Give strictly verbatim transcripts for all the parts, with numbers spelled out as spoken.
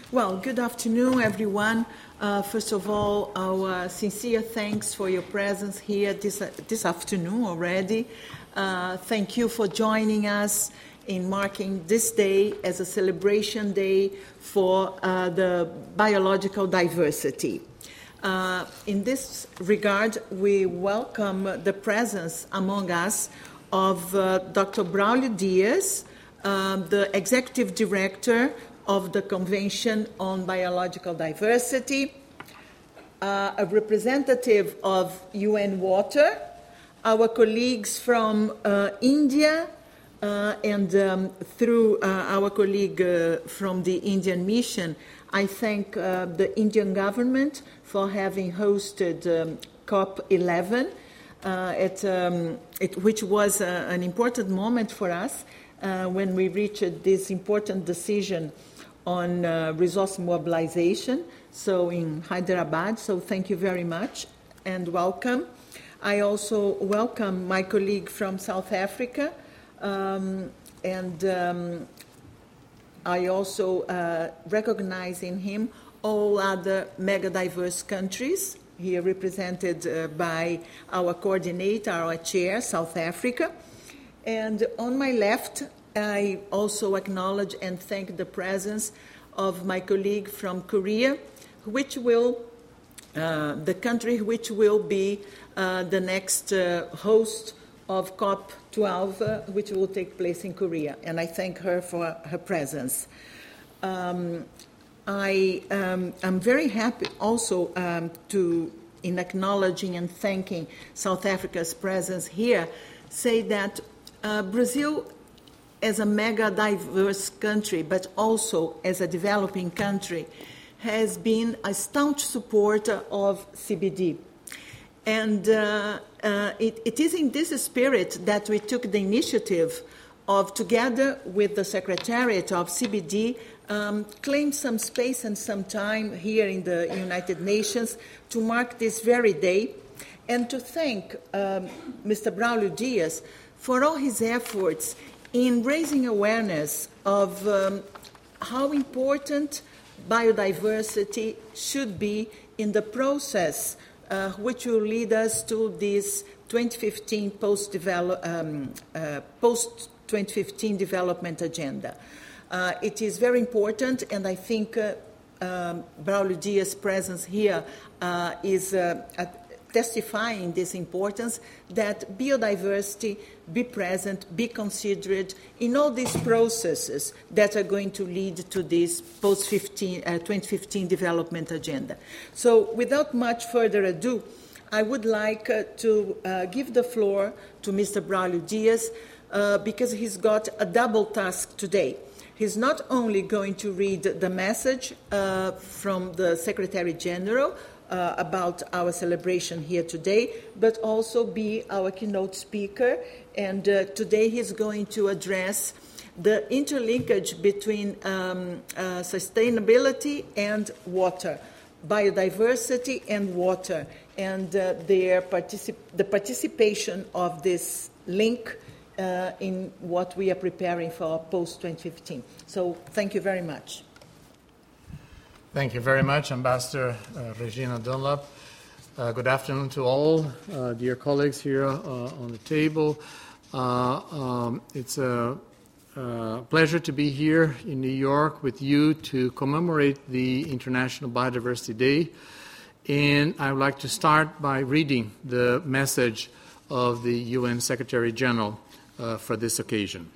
Well, good afternoon, everyone. Uh, first of all, our sincere thanks for your presence here this, uh, this afternoon already. Uh, thank you for joining us in marking this day as a celebration day for uh, the biological diversity. Uh, in this regard, we welcome the presence among us of uh, Doctor Braulio Dias, uh, the Executive Director of the Convention on Biological Diversity, uh, a representative of U N Water, our colleagues from uh, India, uh, and um, through uh, our colleague uh, from the Indian Mission, I thank uh, the Indian government for having hosted um, COP eleven, uh, at, um, it, which was uh, an important moment for us uh, when we reached this important decision on uh, resource mobilization, so in Hyderabad. So thank you very much and welcome. I also welcome my colleague from South Africa, um, and um, I also uh, recognize in him all other mega-diverse countries, here represented uh, by our coordinator, our chair, South Africa. And on my left, I also acknowledge and thank the presence of my colleague from Korea, which will, uh, the country which will be uh, the next uh, host of COP twelve, uh, which will take place in Korea. And I thank her for her presence. Um, I am um, very happy also um, to, in acknowledging and thanking South Africa's presence here, say that uh, Brazil, as a mega diverse country, but also as a developing country, has been a staunch supporter of C B D. And uh, uh, it, it is in this spirit that we took the initiative of, together with the Secretariat of C B D, um, claim some space and some time here in the United Nations to mark this very day, and to thank um, Mister Braulio Dias for all his efforts in raising awareness of um, how important biodiversity should be in the process uh, which will lead us to this twenty fifteen post-develop, um, uh, post twenty fifteen development agenda. Uh, it is very important, and I think uh, um, Braulio Dias' presence here uh, is uh, at testifying this importance, that biodiversity be present, be considered in all these processes that are going to lead to this post twenty fifteen development agenda. So without much further ado, I would like uh, to uh, give the floor to Mister Braulio Dias uh, because he's got a double task today. He's not only going to read the message uh, from the Secretary General Uh, about our celebration here today, but also be our keynote speaker. And uh, today he's going to address the interlinkage between um, uh, sustainability and water, biodiversity and water, and uh, their particip- the participation of this link uh, in what we are preparing for post twenty fifteen. So thank you very much. Thank you very much, Ambassador uh, Regina Dunlop. Uh, good afternoon to all, uh, dear colleagues here uh, on the table. Uh, um, it's a, a pleasure to be here in New York with you to commemorate the International Biodiversity Day. And I would like to start by reading the message of the U N Secretary General uh, for this occasion.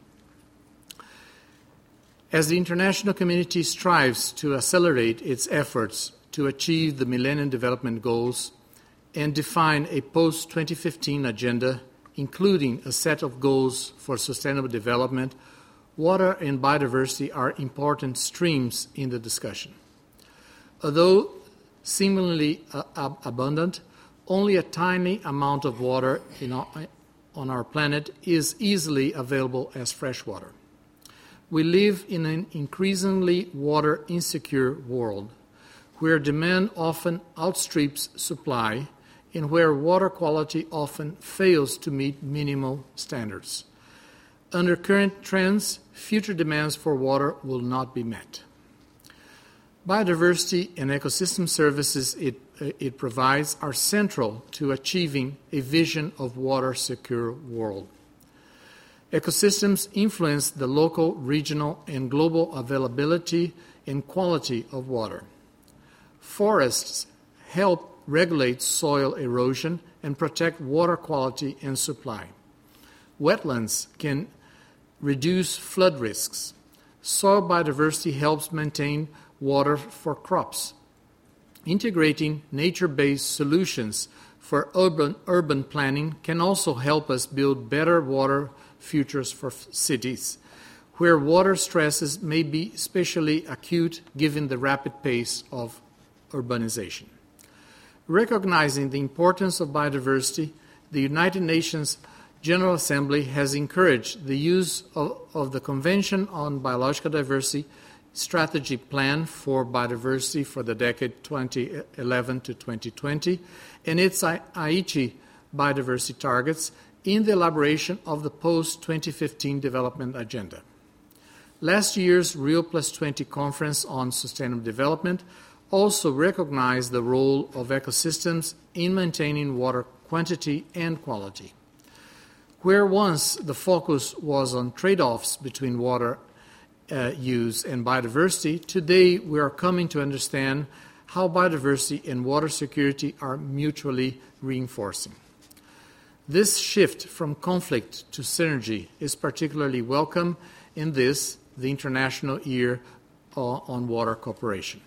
As the international community strives to accelerate its efforts to achieve the Millennium Development Goals and define a post twenty fifteen agenda, including a set of goals for sustainable development, water and biodiversity are important streams in the discussion. Although seemingly uh, ab- abundant, only a tiny amount of water in our, on our planet is easily available as fresh water. We live in an increasingly water-insecure world, where demand often outstrips supply and where water quality often fails to meet minimal standards. Under current trends, future demands for water will not be met. Biodiversity and ecosystem services it, it provides are central to achieving a vision of water-secure world. Ecosystems influence the local, regional, and global availability and quality of water. Forests help regulate soil erosion and protect water quality and supply. Wetlands can reduce flood risks. Soil biodiversity helps maintain water for crops. Integrating nature-based solutions for urban, urban planning can also help us build better water futures for f- cities, where water stresses may be especially acute given the rapid pace of urbanization. Recognizing the importance of biodiversity, the United Nations General Assembly has encouraged the use of, of the Convention on Biological Diversity Strategy Plan for Biodiversity for the decade twenty eleven to twenty twenty and its Aichi biodiversity targets in the elaboration of the post twenty fifteen Development Agenda. Last year's Rio Plus twenty Conference on Sustainable Development also recognized the role of ecosystems in maintaining water quantity and quality. Where once the focus was on trade-offs between water uh, use and biodiversity, today we are coming to understand how biodiversity and water security are mutually reinforcing. This shift from conflict to synergy is particularly welcome in this, the International Year on Water Cooperation.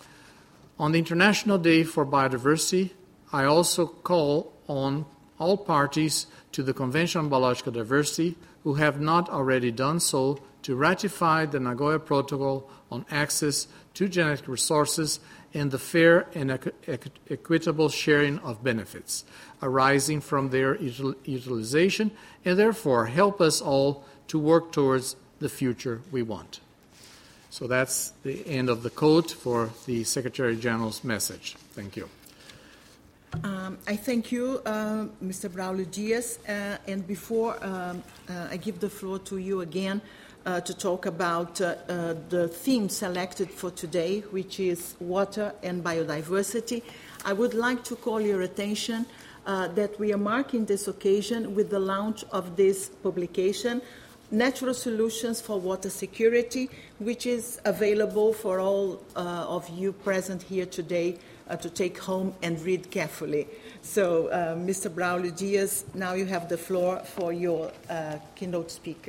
On the International Day for Biodiversity, I also call on all parties to the Convention on Biological Diversity who have not already done so to ratify the Nagoya Protocol on access to genetic resources and the fair and equ- equ- equitable sharing of benefits arising from their util- utilization, and therefore help us all to work towards the future we want. So that's the end of the quote for the Secretary General's message. Thank you. Um, I thank you, uh, Mister Braulio Dias. Uh, and before um, uh, I give the floor to you again uh, to talk about uh, uh, the theme selected for today, which is water and biodiversity, I would like to call your attention uh, that we are marking this occasion with the launch of this publication, Natural Solutions for Water Security, which is available for all uh, of you present here today uh, to take home and read carefully. So, uh, Mister Braulio Dias, now you have the floor for your uh, keynote speaker.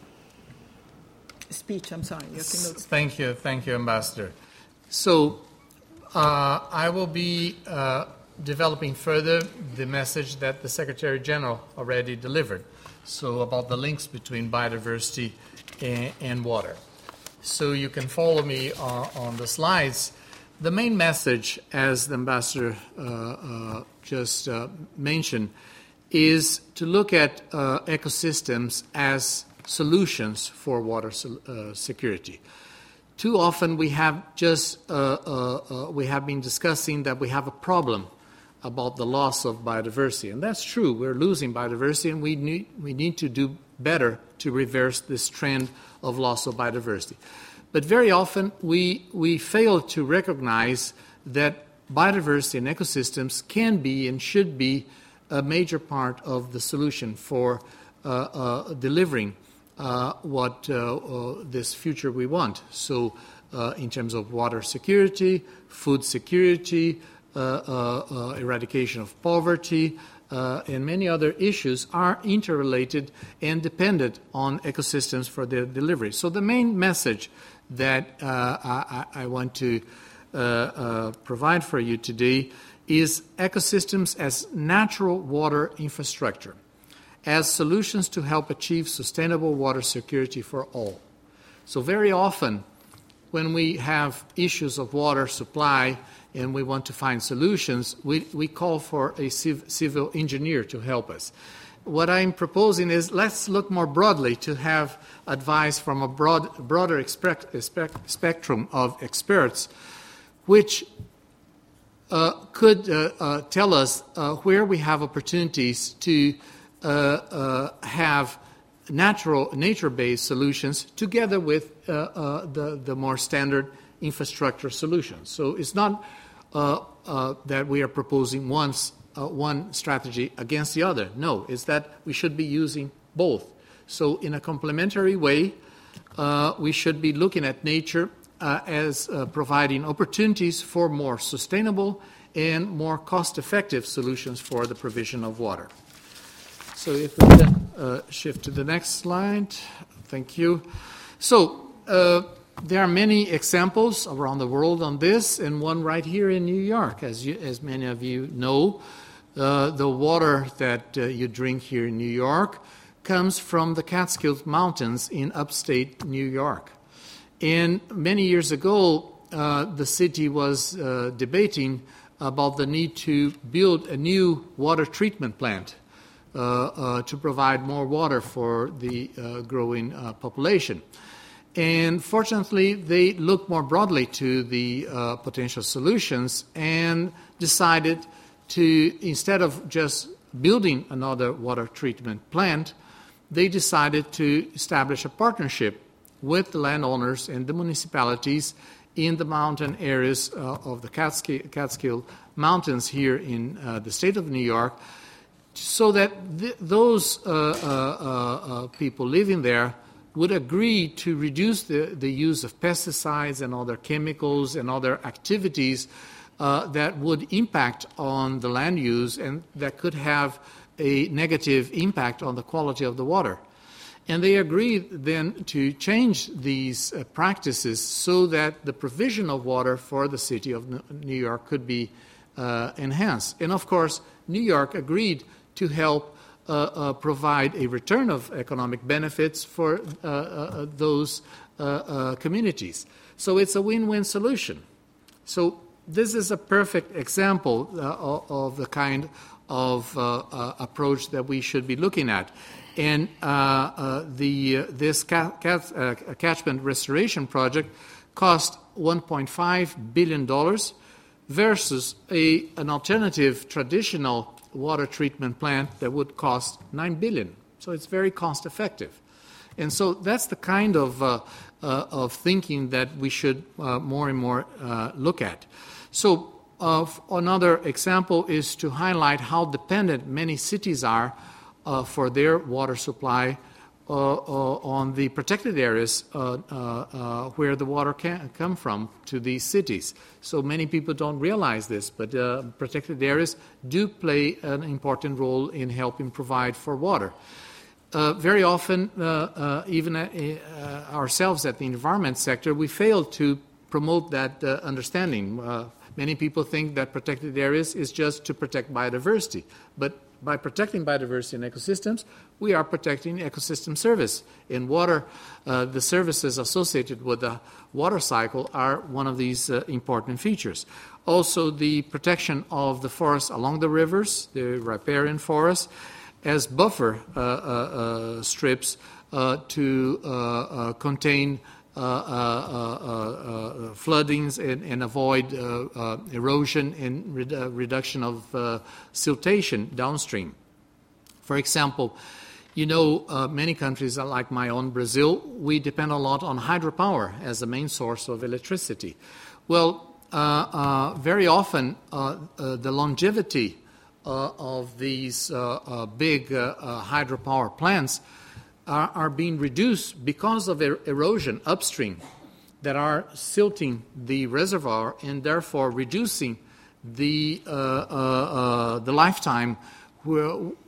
Speech, I'm sorry, your keynote speech. Thank you, thank you, Ambassador. So, uh, I will be uh, developing further the message that the Secretary General already delivered. So about the links between biodiversity and, and water. So you can follow me on, on the slides. The main message, as the Ambassador uh, uh, just uh, mentioned, is to look at uh, ecosystems as solutions for water uh, security. Too often we have just uh, uh, uh, we have been discussing that we have a problem about the loss of biodiversity. And that's true. We're losing biodiversity, and we need, we need to do better to reverse this trend of loss of biodiversity. But very often, we, we fail to recognize that biodiversity and ecosystems can be and should be a major part of the solution for uh, uh, delivering uh, what uh, uh, this future we want. So uh, in terms of water security, food security, Uh, uh, uh, eradication of poverty, uh, and many other issues are interrelated and dependent on ecosystems for their delivery. So the main message that uh, I, I want to uh, uh, provide for you today is ecosystems as natural water infrastructure, as solutions to help achieve sustainable water security for all. So very often, when we have issues of water supply and we want to find solutions, we, we call for a civ- civil engineer to help us. What I'm proposing is let's look more broadly to have advice from a broad, broader expect, expect, spectrum of experts, which uh, could uh, uh, tell us uh, where we have opportunities to uh, uh, have natural, nature-based solutions together with uh, uh, the, the more standard infrastructure solutions. So it's not uh, uh, that we are proposing once, uh, one strategy against the other. No, it's that we should be using both. So in a complementary way, uh, we should be looking at nature uh, as uh, providing opportunities for more sustainable and more cost-effective solutions for the provision of water. So if we can uh, shift to the next slide. Thank you. So uh, there are many examples around the world on this, and one right here in New York. As, you, as many of you know, uh, the water that uh, you drink here in New York comes from the Catskill Mountains in upstate New York. And many years ago, uh, the city was uh, debating about the need to build a new water treatment plant uh, uh, to provide more water for the uh, growing uh, population. And fortunately, they looked more broadly to the uh, potential solutions and decided to, instead of just building another water treatment plant, they decided to establish a partnership with the landowners and the municipalities in the mountain areas uh, of the Catskill, Catskill Mountains here in uh, the state of New York, so that th- those uh, uh, uh, people living there would agree to reduce the, the use of pesticides and other chemicals and other activities uh, that would impact on the land use and that could have a negative impact on the quality of the water. And they agreed then to change these uh, practices so that the provision of water for the city of New York could be uh, enhanced. And of course, New York agreed to help uh, uh, provide a return of economic benefits for uh, uh, those uh, uh, communities. So it's a win-win solution. So this is a perfect example uh, of, of the kind of uh, uh, approach that we should be looking at. And uh, uh, the, uh, this ca- cat, uh, catchment restoration project cost one point five billion dollars versus a, an alternative traditional water treatment plant that would cost nine billion dollars. So it's very cost effective. And so that's the kind of, uh, uh, of thinking that we should uh, more and more uh, look at. So uh, another example is to highlight how dependent many cities are Uh, for their water supply uh, uh, on the protected areas uh, uh, uh, where the water can come from to these cities. So many people don't realize this, but uh, protected areas do play an important role in helping provide for water. Uh, very often, uh, uh, even uh, uh, ourselves at the environment sector, we fail to promote that uh, understanding. Uh, many people think that protected areas is just to protect biodiversity, but by protecting biodiversity and ecosystems, we are protecting ecosystem service. In water, uh, the services associated with the water cycle are one of these uh, important features. Also, the protection of the forests along the rivers, the riparian forests, as buffer uh, uh, uh, strips uh, to uh, uh, contain Uh, uh, uh, uh, floodings and, and avoid uh, uh, erosion and red, uh, reduction of uh, siltation downstream. For example, you know, uh, many countries like my own, Brazil, we depend a lot on hydropower as the main source of electricity. Well, uh, uh, very often uh, uh, the longevity uh, of these uh, uh, big uh, uh, hydropower plants Are, are being reduced because of er- erosion upstream that are silting the reservoir and therefore reducing the uh, uh, uh, the lifetime where,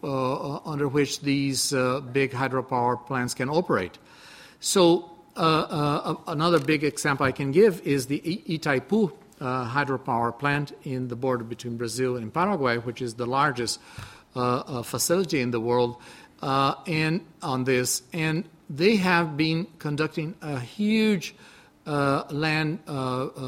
uh, under which these uh, big hydropower plants can operate. So uh, uh, another big example I can give is the Itaipu uh, hydropower plant in the border between Brazil and Paraguay, which is the largest uh, uh, facility in the world. Uh, and on this, and they have been conducting a huge uh, land, uh,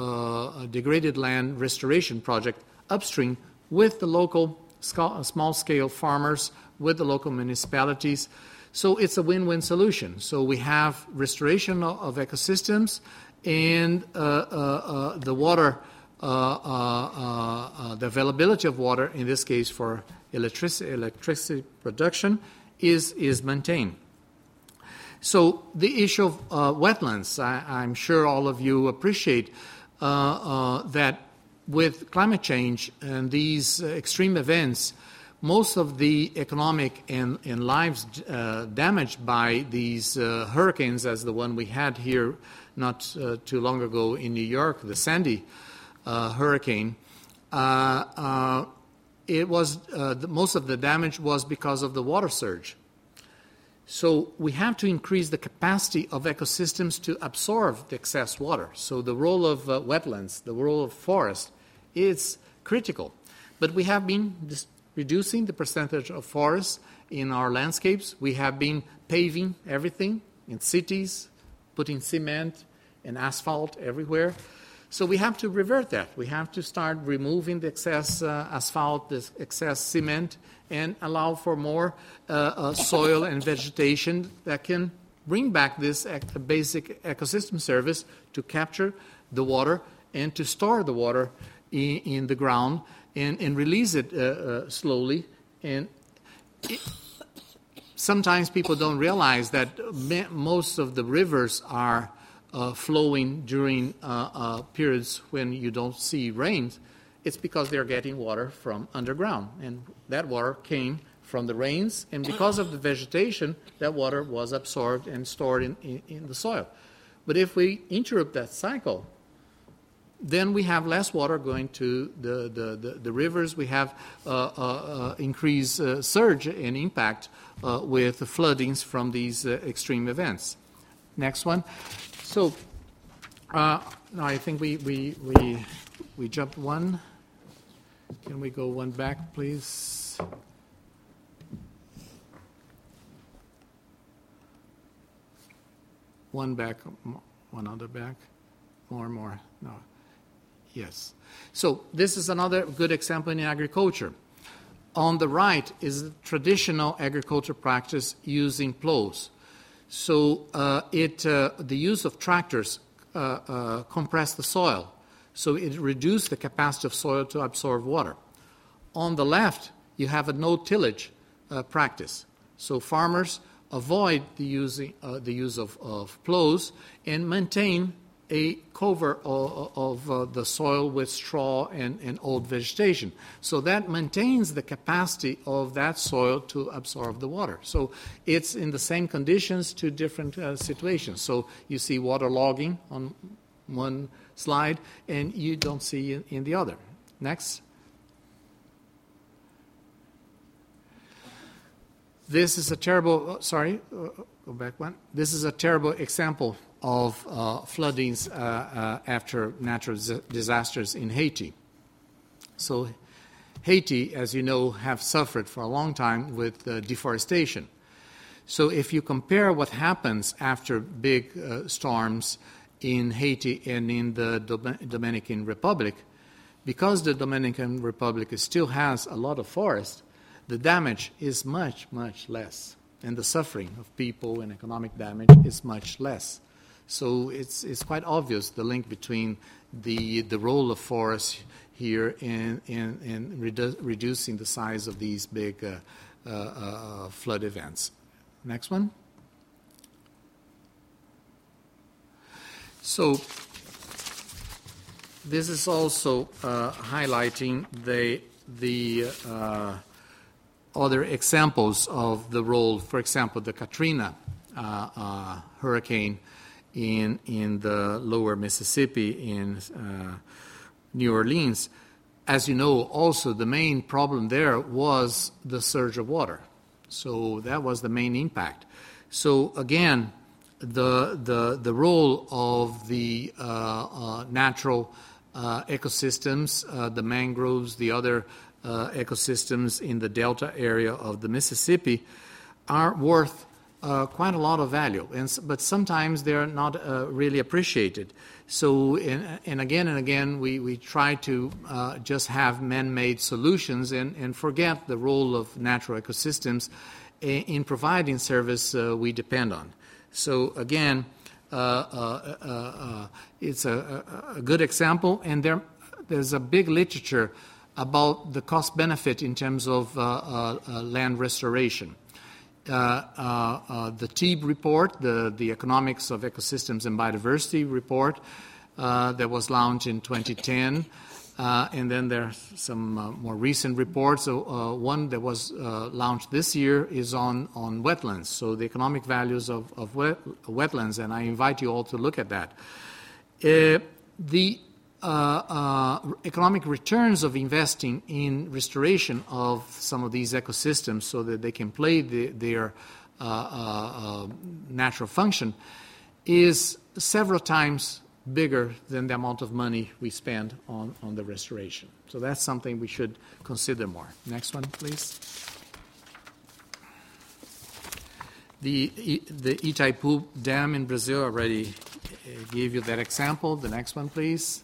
uh, degraded land restoration project upstream with the local sc- small-scale farmers, with the local municipalities. So it's a win-win solution. So we have restoration of, of ecosystems and uh, uh, uh, the water, uh, uh, uh, the availability of water, in this case for electricity, electricity production, is is maintained. So the issue of uh, wetlands, I, I'm sure all of you appreciate uh, uh, that with climate change and these uh, extreme events, most of the economic and, and lives uh, damaged by these uh, hurricanes, as the one we had here not uh, too long ago in New York, the Sandy uh, hurricane, uh, uh, it was uh, the, most of the damage was because of the water surge. So we have to increase the capacity of ecosystems to absorb the excess water. So the role of uh, wetlands, the role of forest, is critical. But we have been dis- reducing the percentage of forests in our landscapes. We have been paving everything in cities, putting cement and asphalt everywhere. So we have to revert that. We have to start removing the excess uh, asphalt, the excess cement, and allow for more uh, uh, soil and vegetation that can bring back this ec- basic ecosystem service to capture the water and to store the water in, in the ground and, and release it uh, uh, slowly. And it, sometimes people don't realize that most of the rivers are uh, flowing during uh, uh, periods when you don't see rains. It's because they're getting water from underground, and that water came from the rains, and because of the vegetation, that water was absorbed and stored in, in, in the soil. But if we interrupt that cycle, then we have less water going to the, the, the, the rivers. We have uh, uh, uh, increased uh, surge and impact uh, with the floodings from these uh, extreme events. Next one. So uh, now I think we, we, we, we jumped one. Can we go one back, please? One back, one other back. More and more. No. Yes. So this is another good example in agriculture. On the right is the traditional agriculture practice using plows. So uh, it, uh, the use of tractors uh, uh, compress the soil. So it reduced the capacity of soil to absorb water. On the left, you have a no-tillage uh, practice. So farmers avoid the, using, uh, the use of, of plows and maintain a cover of, of uh, the soil with straw and, and old vegetation. So that maintains the capacity of that soil to absorb the water. So it's in the same conditions to different uh, situations. So you see water logging on one slide, and you don't see in, in the other. Next. This is a terrible, sorry, uh, go back one. This is a terrible example of uh, floodings uh, uh, after natural disasters in Haiti. So Haiti, as you know, have suffered for a long time with uh, deforestation. So if you compare what happens after big uh, storms in Haiti and in the Dom- Dominican Republic, because the Dominican Republic still has a lot of forest, the damage is much, much less. And the suffering of people and economic damage is much less. So it's it's quite obvious the link between the the role of forests here in, in, in redu- reducing the size of these big uh, uh, uh, flood events. Next one. So this is also uh, highlighting the the uh, other examples of the role. For example, the Katrina uh, uh, hurricane in in the lower Mississippi in uh, New Orleans. As you know, also the main problem there was the surge of water. So that was the main impact. So again, the the the role of the uh, uh, natural uh, ecosystems, uh, the mangroves, the other uh, ecosystems in the delta area of the Mississippi are worth uh, quite a lot of value, and but sometimes they're not uh, really appreciated. So, and, and again and again, we, we try to uh, just have man-made solutions and, and forget the role of natural ecosystems in, in providing service uh, we depend on. So again, uh, uh, uh, uh, it's a, a, a good example, and there, there's a big literature about the cost-benefit in terms of uh, uh, uh, land restoration. Uh, uh, uh, the T E E B report, the, the Economics of Ecosystems and Biodiversity report, uh, that was launched in twenty ten. Uh, and then there are some uh, more recent reports. So, uh, one that was uh, launched this year is on, on wetlands, so the economic values of, of wet, wetlands, and I invite you all to look at that. Uh, the uh, uh, economic returns of investing in restoration of some of these ecosystems so that they can play the, their uh, uh, uh, natural function is several times bigger than the amount of money we spend on, on the restoration. So that's something we should consider more. Next one, please. The, the Itaipu Dam in Brazil, already gave you that example. The next one, please.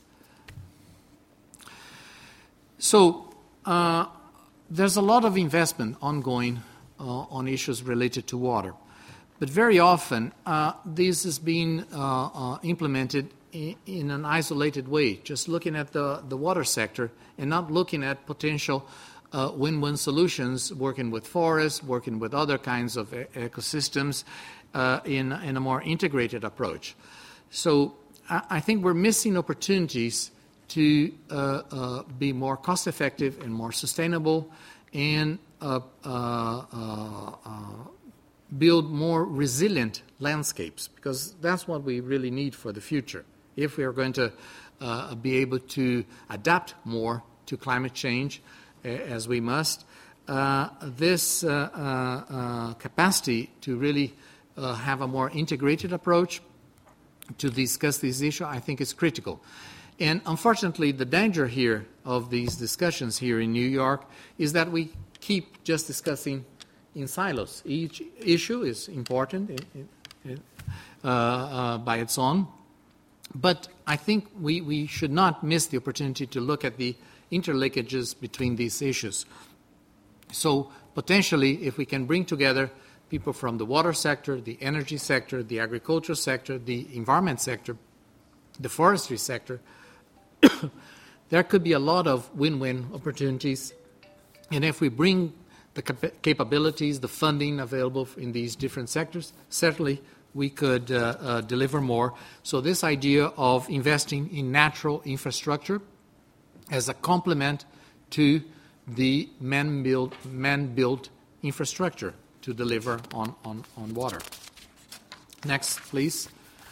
So uh, there's a lot of investment ongoing uh, on issues related to water. But very often, uh, this is being uh, uh, implemented in, in an isolated way, just looking at the, the water sector and not looking at potential uh, win-win solutions, working with forests, working with other kinds of e- ecosystems uh, in, in a more integrated approach. So I, I think we're missing opportunities to uh, uh, be more cost-effective and more sustainable and uh, uh, uh, uh, build more resilient landscapes, because that's what we really need for the future. If we are going to uh, be able to adapt more to climate change, uh, as we must, uh, this uh, uh, uh, capacity to really uh, have a more integrated approach to discuss this issue, I think is critical. And unfortunately, the danger here of these discussions here in New York is that we keep just discussing in silos. Each issue is important in, in, uh, uh, by its own, but I think we, we should not miss the opportunity to look at the interlinkages between these issues. So potentially, if we can bring together people from the water sector, the energy sector, the agriculture sector, the environment sector, the forestry sector, there could be a lot of win-win opportunities. And if we bring the cap- capabilities, the funding available in these different sectors, certainly we could uh, uh, deliver more. So this idea of investing in natural infrastructure as a complement to the man-built, man-built infrastructure to deliver on, on, on water. Next, please.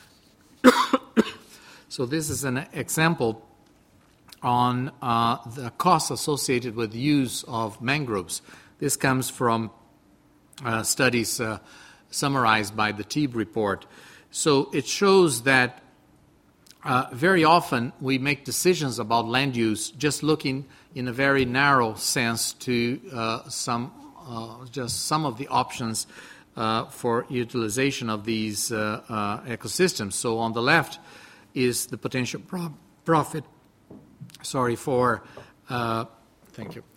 So this is an example on uh, the costs associated with the use of mangroves. This comes from uh, studies uh, summarized by the Teague report. So it shows that uh, very often we make decisions about land use just looking in a very narrow sense to uh, some, uh, just some of the options uh, for utilization of these uh, uh, ecosystems. So on the left is the potential pro- profit, sorry, for, uh, thank you,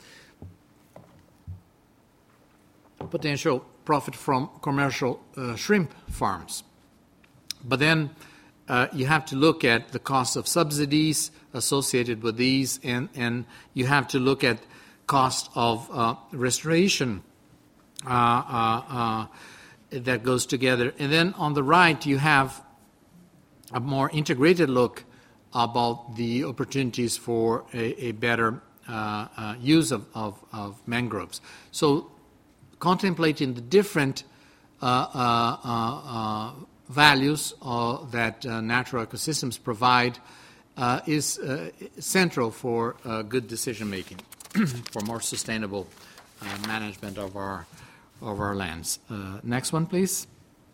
potential profit from commercial uh, shrimp farms. But then uh, you have to look at the cost of subsidies associated with these, and, and you have to look at cost of uh, restoration uh, uh, uh, that goes together. And then on the right, you have a more integrated look about the opportunities for a, a better uh, uh, use of, of, of mangroves. So contemplating the different uh, uh, uh, values uh, that uh, natural ecosystems provide uh, is uh, central for uh, good decision making, for more sustainable uh, management of our of our lands. Uh, next one, please.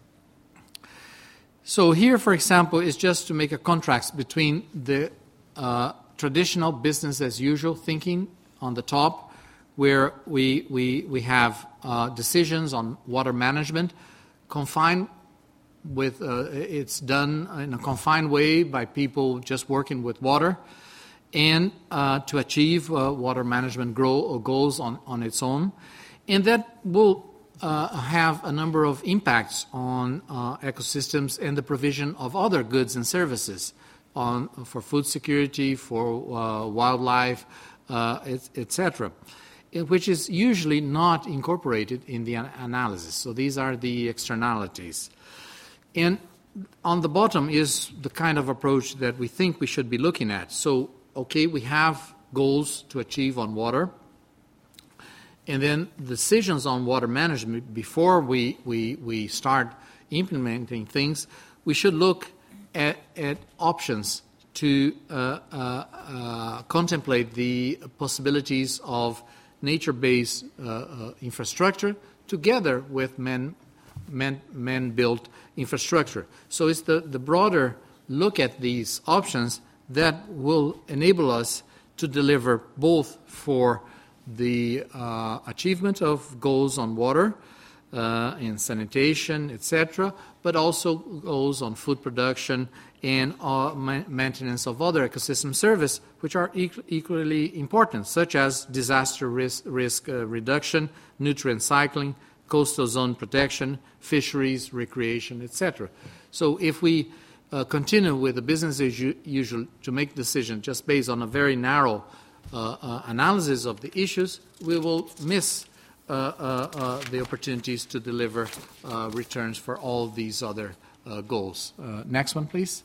So here, for example, is just to make a contrast between the uh, traditional business as usual thinking on the top, where we we we have uh, decisions on water management confined with uh, it's done in a confined way by people just working with water, and uh, to achieve uh, water management grow, goals on, on its own, and that will uh, have a number of impacts on uh, ecosystems and the provision of other goods and services on for food security, for uh, wildlife, uh, et cetera, which is usually not incorporated in the analysis. So these are the externalities. And on the bottom is the kind of approach that we think we should be looking at. So, okay, we have goals to achieve on water, and then decisions on water management before we, we, we start implementing things, we should look at, at options to uh, uh, uh, contemplate the possibilities of nature-based uh, uh, infrastructure together with man, man, man-built infrastructure. So it's the, the broader look at these options that will enable us to deliver both for the uh, achievement of goals on water uh, and sanitation, et cetera, but also goals on food production and uh, ma- maintenance of other ecosystem service, which are e- equally important, such as disaster risk, risk uh, reduction, nutrient cycling, coastal zone protection, fisheries, recreation, et cetera. So if we uh, continue with the business as usual to make decisions just based on a very narrow uh, uh, analysis of the issues, we will miss uh, uh, uh, the opportunities to deliver uh, returns for all these other Uh, goals. Uh, next one, please.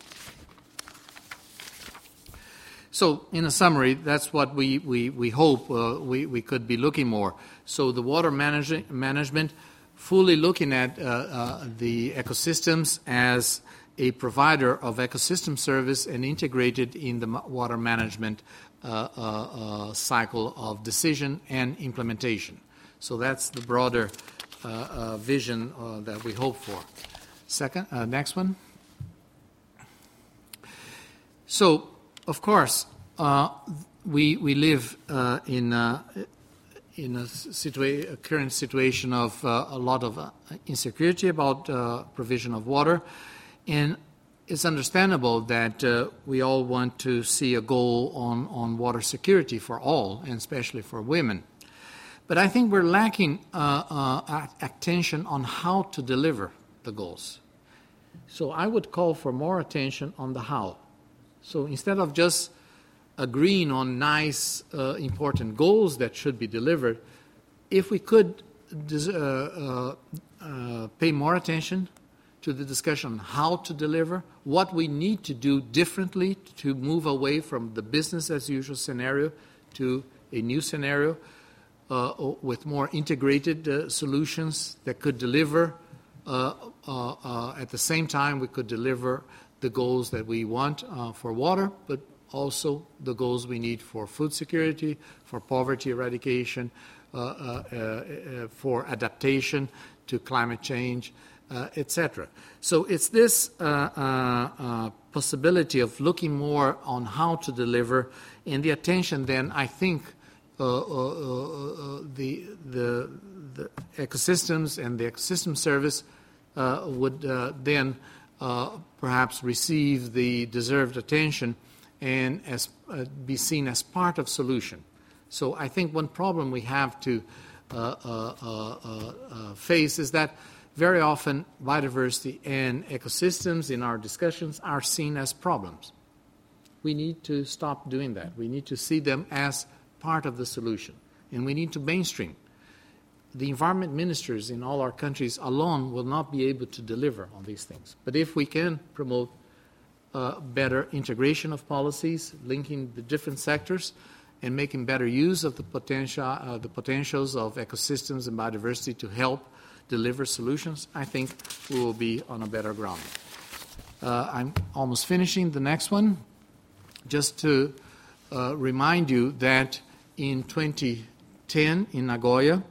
So, in a summary, that's what we, we, we hope uh, we, we could be looking more. So, the water manage- management, fully looking at uh, uh, the ecosystems as a provider of ecosystem service and integrated in the water management uh, uh, uh, cycle of decision and implementation. So, that's the broader uh, uh, vision uh, that we hope for. Second, uh, next one. So, of course, uh, we we live uh, in uh, in a, situa- a current situation of uh, a lot of uh, insecurity about uh, provision of water, and it's understandable that uh, we all want to see a goal on on water security for all, and especially for women. But I think we're lacking uh, uh, attention on how to deliver the goals. So I would call for more attention on the how. So instead of just agreeing on nice, uh, important goals that should be delivered, if we could uh, uh, uh, pay more attention to the discussion on how to deliver, what we need to do differently to move away from the business as usual scenario to a new scenario uh, with more integrated uh, solutions that could deliver Uh, uh, uh, at the same time, we could deliver the goals that we want uh, for water, but also the goals we need for food security, for poverty eradication, uh, uh, uh, for adaptation to climate change, uh, et cetera. So it's this uh, uh, uh, possibility of looking more on how to deliver, and the attention then, I think, uh, uh, uh, the the the ecosystems and the ecosystem service uh, would uh, then uh, perhaps receive the deserved attention and as uh, be seen as part of solution. So I think one problem we have to uh, uh, uh, uh, face is that very often biodiversity and ecosystems in our discussions are seen as problems. We need to stop doing that. We need to see them as part of the solution, and we need to mainstream. The environment ministers in all our countries alone will not be able to deliver on these things. But if we can promote uh, better integration of policies, linking the different sectors, and making better use of the potential, uh, the potentials of ecosystems and biodiversity to help deliver solutions, I think we will be on a better ground. Uh, I'm almost finishing the next one. Just to uh, remind you that in twenty ten in Nagoya,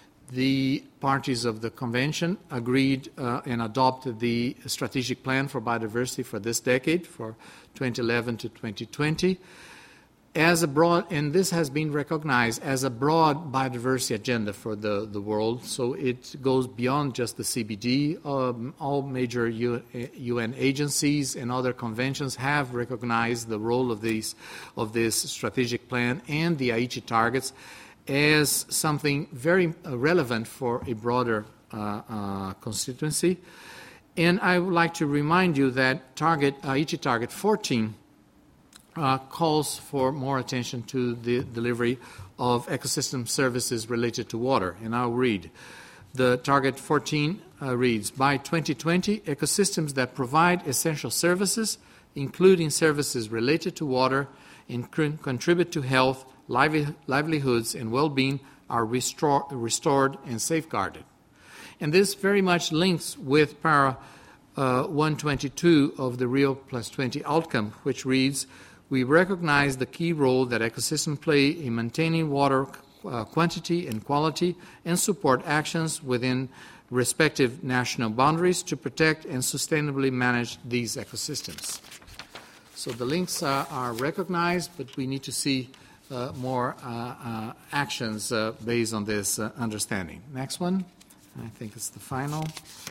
the parties of the convention agreed uh, and adopted the strategic plan for biodiversity for this decade, for twenty eleven to twenty twenty. As a broad, and this has been recognized as a broad biodiversity agenda for the, the world, so it goes beyond just the C B D. Um, all major U, UN agencies and other conventions have recognized the role of these of this strategic plan and the Aichi targets as something very relevant for a broader uh, uh, constituency. And I would like to remind you that target Aichi target fourteen Uh, calls for more attention to the delivery of ecosystem services related to water. And I'll read. The target fourteen uh, reads, by twenty twenty, ecosystems that provide essential services, including services related to water and con- contribute to health, lively- livelihoods, and well-being, are restor- restored and safeguarded. And this very much links with para uh, one twenty-two of the Rio Plus twenty outcome, which reads, we recognize the key role that ecosystems play in maintaining water uh, quantity and quality and support actions within respective national boundaries to protect and sustainably manage these ecosystems. So the links uh, are recognized, but we need to see uh, more uh, uh, actions uh, based on this uh, understanding. Next one. I think it's the final.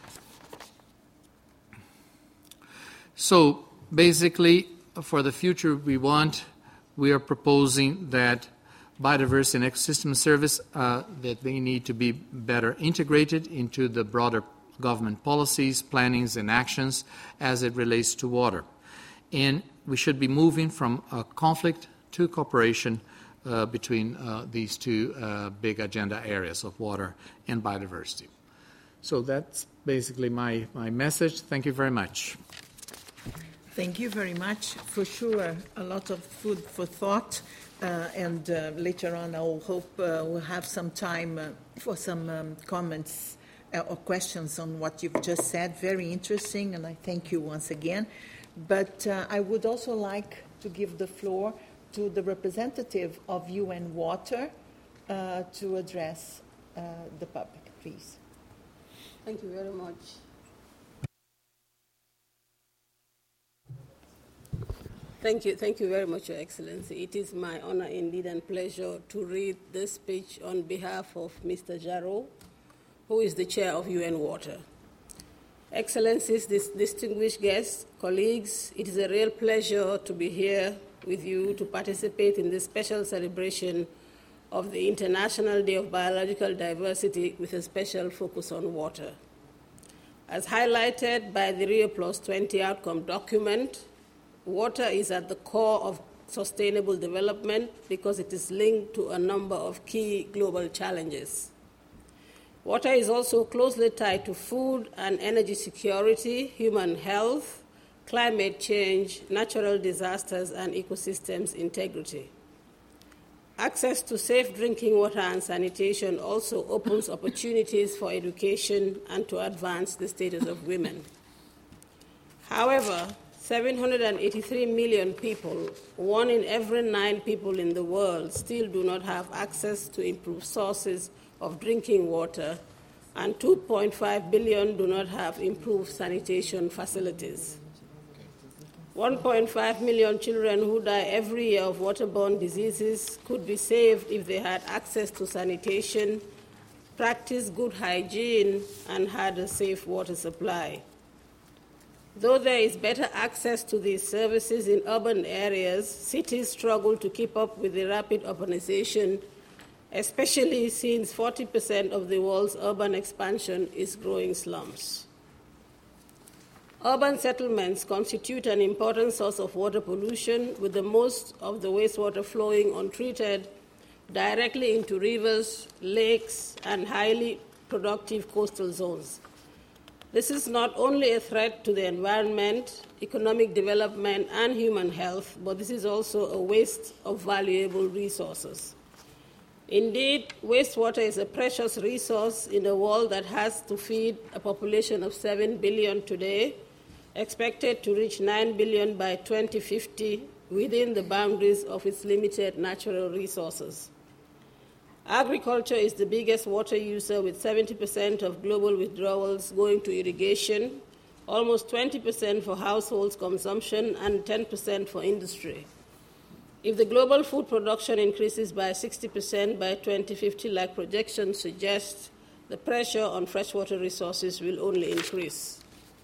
So basically, for the future we want, we are proposing that biodiversity and ecosystem service, uh, that they need to be better integrated into the broader government policies, plannings, and actions as it relates to water. And we should be moving from a conflict to cooperation uh, between uh, these two uh, big agenda areas of water and biodiversity. So that's basically my, my message. Thank you very much. Thank you very much. For sure, a lot of food for thought. Uh, and uh, later on, I will hope uh, we'll have some time uh, for some um, comments uh, or questions on what you've just said. Very interesting, and I thank you once again. But uh, I would also like to give the floor to the representative of U N Water uh, to address uh, the public, please. Thank you very much. Thank you, thank you very much, Your Excellency. It is my honor indeed and pleasure to read this speech on behalf of Mister Jarrow, who is the chair of U N Water. Excellencies, dis- distinguished guests, colleagues, it is a real pleasure to be here with you to participate in this special celebration of the International Day of Biological Diversity with a special focus on water. As highlighted by the Rio Plus twenty outcome document, water is at the core of sustainable development because it is linked to a number of key global challenges. Water is also closely tied to food and energy security, human health, climate change, natural disasters, and ecosystems integrity. Access to safe drinking water and sanitation also opens opportunities for education and to advance the status of women. However, seven hundred eighty-three million people, one in every nine people in the world, still do not have access to improved sources of drinking water, and two point five billion do not have improved sanitation facilities. one point five million children who die every year of waterborne diseases could be saved if they had access to sanitation, practiced good hygiene, and had a safe water supply. Though there is better access to these services in urban areas, cities struggle to keep up with the rapid urbanization, especially since forty percent of the world's urban expansion is growing slums. Urban settlements constitute an important source of water pollution, with the most of the wastewater flowing untreated directly into rivers, lakes, and highly productive coastal zones. This is not only a threat to the environment, economic development, and human health, but this is also a waste of valuable resources. Indeed, wastewater is a precious resource in a world that has to feed a population of seven billion today, expected to reach nine billion by twenty fifty within the boundaries of its limited natural resources. Agriculture is the biggest water user, with seventy percent of global withdrawals going to irrigation, almost twenty percent for households' consumption, and ten percent for industry. If the global food production increases by sixty percent by twenty fifty, like projections suggest, the pressure on freshwater resources will only increase.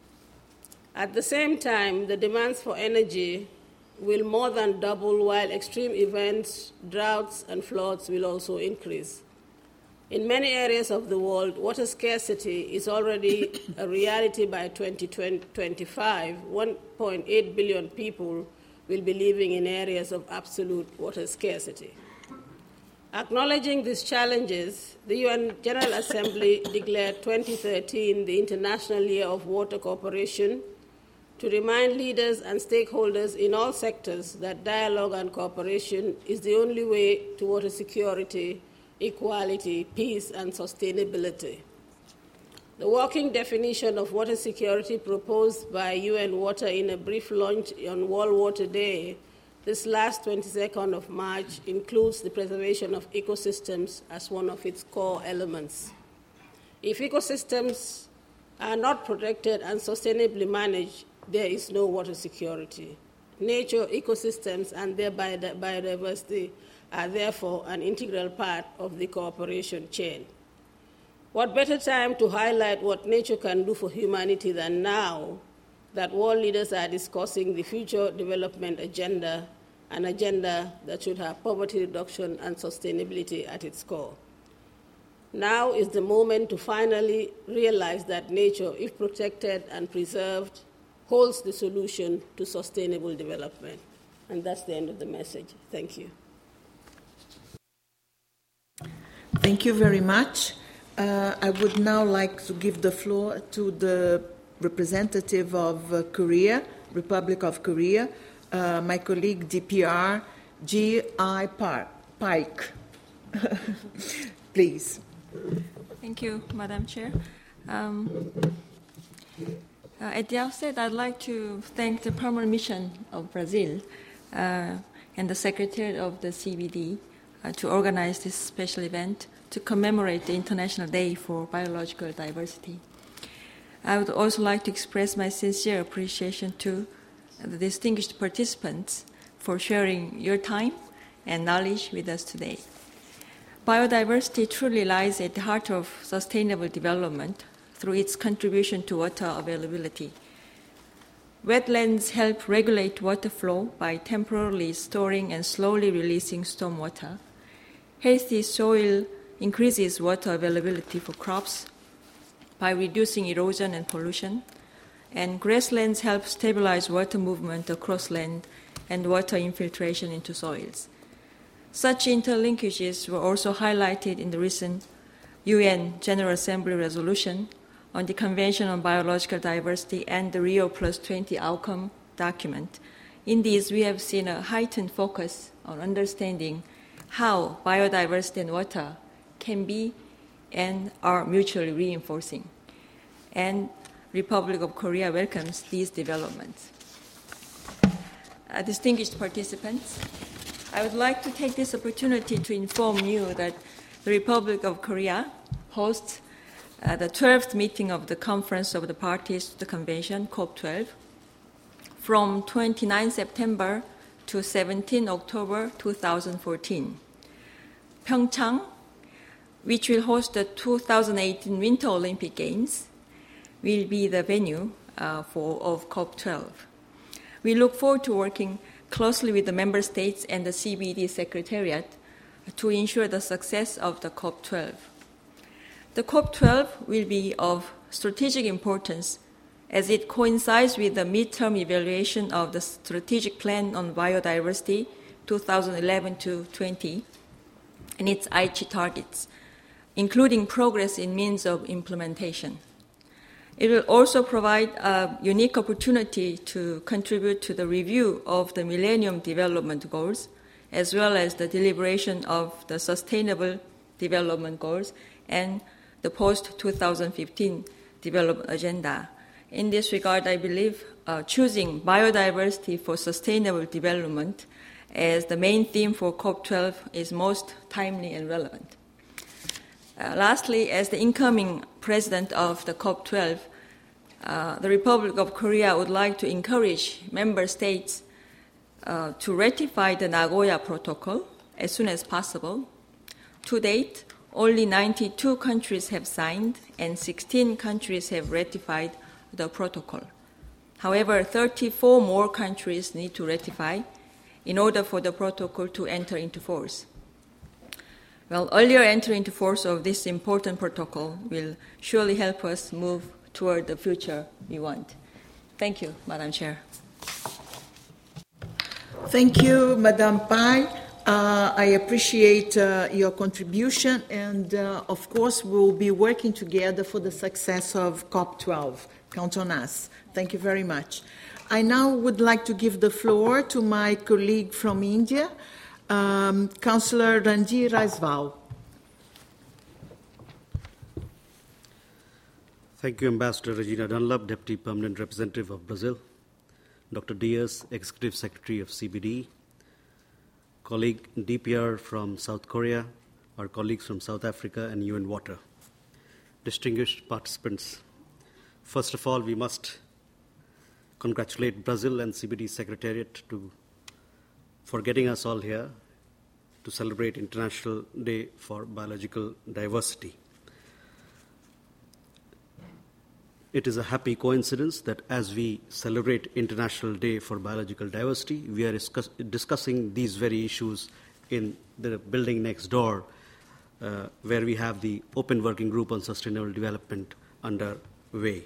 At the same time, the demands for energy will more than double, while extreme events, droughts, and floods will also increase. In many areas of the world, water scarcity is already a reality by twenty twenty-five. one point eight billion people will be living in areas of absolute water scarcity. Acknowledging these challenges, the U N General Assembly declared twenty thirteen the International Year of Water Cooperation to remind leaders and stakeholders in all sectors that dialogue and cooperation is the only way to water security, equality, peace, and sustainability. The working definition of water security proposed by U N Water in a brief launch on World Water Day this last twenty-second of March includes the preservation of ecosystems as one of its core elements. If ecosystems are not protected and sustainably managed, there is no water security. Nature, ecosystems, and their biodiversity are therefore an integral part of the cooperation chain. What better time to highlight what nature can do for humanity than now that world leaders are discussing the future development agenda, an agenda that should have poverty reduction and sustainability at its core. Now is the moment to finally realize that nature, if protected and preserved, holds the solution to sustainable development. And that's the end of the message. Thank you. Thank you very much. Uh, I would now like to give the floor to the representative of uh, Korea, Republic of Korea, uh, my colleague D P R, G I Pike. Please. Thank you, Madam Chair. Um, uh, at the outset, I'd like to thank the Permanent Mission of Brazil uh, and the Secretary of the C B D uh, to organize this special event to commemorate the International Day for Biological Diversity. I would also like to express my sincere appreciation to the distinguished participants for sharing your time and knowledge with us today. Biodiversity truly lies at the heart of sustainable development through its contribution to water availability. Wetlands help regulate water flow by temporarily storing and slowly releasing stormwater. Healthy soil increases water availability for crops by reducing erosion and pollution, and grasslands help stabilize water movement across land and water infiltration into soils. Such interlinkages were also highlighted in the recent U N General Assembly resolution on the Convention on Biological Diversity and the Rio Plus twenty outcome document. In these, we have seen a heightened focus on understanding how biodiversity and water can be and are mutually reinforcing. And Republic of Korea welcomes these developments. Uh, distinguished participants, I would like to take this opportunity to inform you that the Republic of Korea hosts uh, the twelfth meeting of the Conference of the Parties to the Convention, COP twelve, from the twenty-ninth of September to the seventeenth of October two thousand fourteen. Pyeongchang, which will host the two thousand eighteen Winter Olympic Games, will be the venue uh, for, of COP twelve. We look forward to working closely with the member states and the C B D Secretariat to ensure the success of the COP twelve. The COP twelve will be of strategic importance as it coincides with the midterm evaluation of the Strategic Plan on Biodiversity two thousand eleven to twenty and its Aichi targets, including progress in means of implementation. It will also provide a unique opportunity to contribute to the review of the Millennium Development Goals, as well as the deliberation of the Sustainable Development Goals and the post twenty fifteen Development Agenda. In this regard, I believe uh, choosing biodiversity for sustainable development as the main theme for COP twelve is most timely and relevant. Uh, lastly, as the incoming president of the COP twelve, uh, the Republic of Korea would like to encourage member states uh, to ratify the Nagoya Protocol as soon as possible. To date, only ninety-two countries have signed and sixteen countries have ratified the protocol. However, thirty-four more countries need to ratify in order for the protocol to enter into force. Well, earlier entry into force of this important protocol will surely help us move toward the future we want. Thank you, Madam Chair. Thank you, Madam Pai. Uh, I appreciate uh, your contribution, and uh, of course, we'll be working together for the success of COP twelve. Count on us. Thank you very much. I now would like to give the floor to my colleague from India, um, Councillor Ranjit Raiswal. Thank you, Ambassador Regina Dunlop, Deputy Permanent Representative of Brazil, Doctor Diaz, Executive Secretary of C B D, colleague D P R from South Korea, our colleagues from South Africa and U N Water, distinguished participants. First of all, we must congratulate Brazil and C B D Secretariat to, for getting us all here to celebrate International Day for Biological Diversity. It is a happy coincidence that as we celebrate International Day for Biological Diversity, we are discuss- discussing these very issues in the building next door, uh, where we have the Open Working Group on Sustainable Development underway.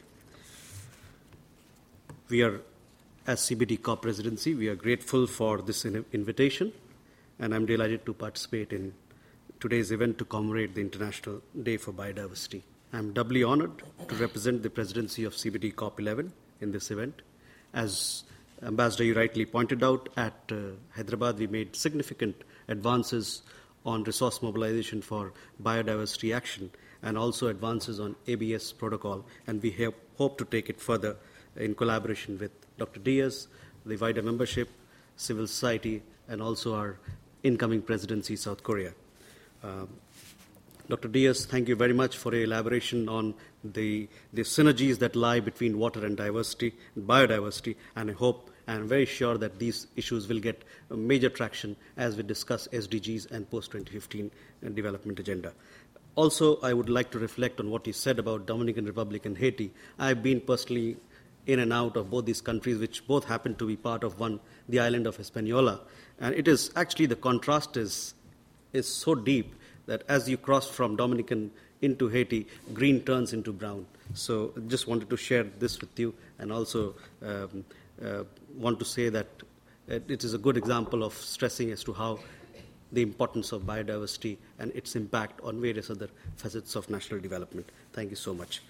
We are, as C B D COP Presidency, we are grateful for this in- invitation, and I'm delighted to participate in today's event to commemorate the International Day for Biodiversity. I'm doubly honored to represent the presidency of C B D COP eleven in this event. As Ambassador, you rightly pointed out, at uh, Hyderabad we made significant advances on resource mobilization for biodiversity action and also advances on A B S protocol, and we have, hope to take it further in collaboration with Doctor Diaz, the wider membership, civil society, and also our incoming presidency, South Korea. Um, Doctor Diaz, thank you very much for your elaboration on the, the synergies that lie between water and diversity, and biodiversity, and I hope and I'm very sure that these issues will get major traction as we discuss S D Gs and post twenty fifteen development agenda. Also, I would like to reflect on what you said about Dominican Republic and Haiti. I've been personally in and out of both these countries, which both happen to be part of one, the island of Hispaniola. And it is actually, the contrast is, is so deep that as you cross from Dominican into Haiti, green turns into brown. So I just wanted to share this with you, and also um, uh, want to say that it is a good example of stressing as to how the importance of biodiversity and its impact on various other facets of national development. Thank you so much.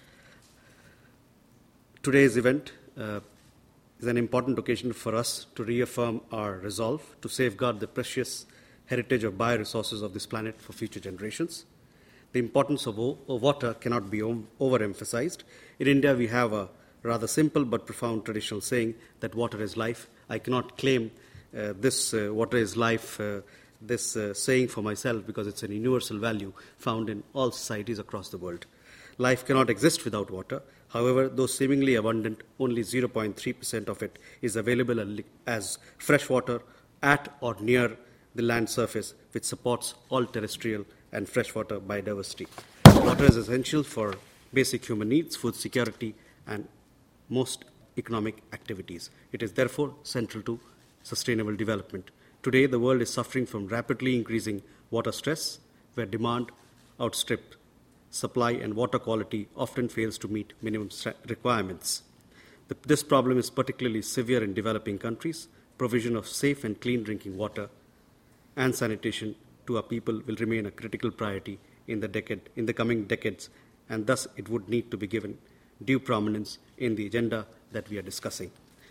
Today's event uh, is an important occasion for us to reaffirm our resolve to safeguard the precious heritage of bioresources of this planet for future generations. The importance of, o- of water cannot be o- overemphasized. In India, we have a rather simple but profound traditional saying that water is life. I cannot claim uh, this uh, water is life, uh, this uh, saying for myself, because it's a universal value found in all societies across the world. Life cannot exist without water. However, though seemingly abundant, only zero point three percent of it is available as fresh water at or near the land surface, which supports all terrestrial and freshwater biodiversity. Water is essential for basic human needs, food security, and most economic activities. It is therefore central to sustainable development. Today, the world is suffering from rapidly increasing water stress, where demand outstrips supply and water quality often fails to meet minimum requirements. The, this problem is particularly severe in developing countries. Provision of safe and clean drinking water and sanitation to our people will remain a critical priority in the decade, in the coming decades, and thus it would need to be given due prominence in the agenda that we are discussing.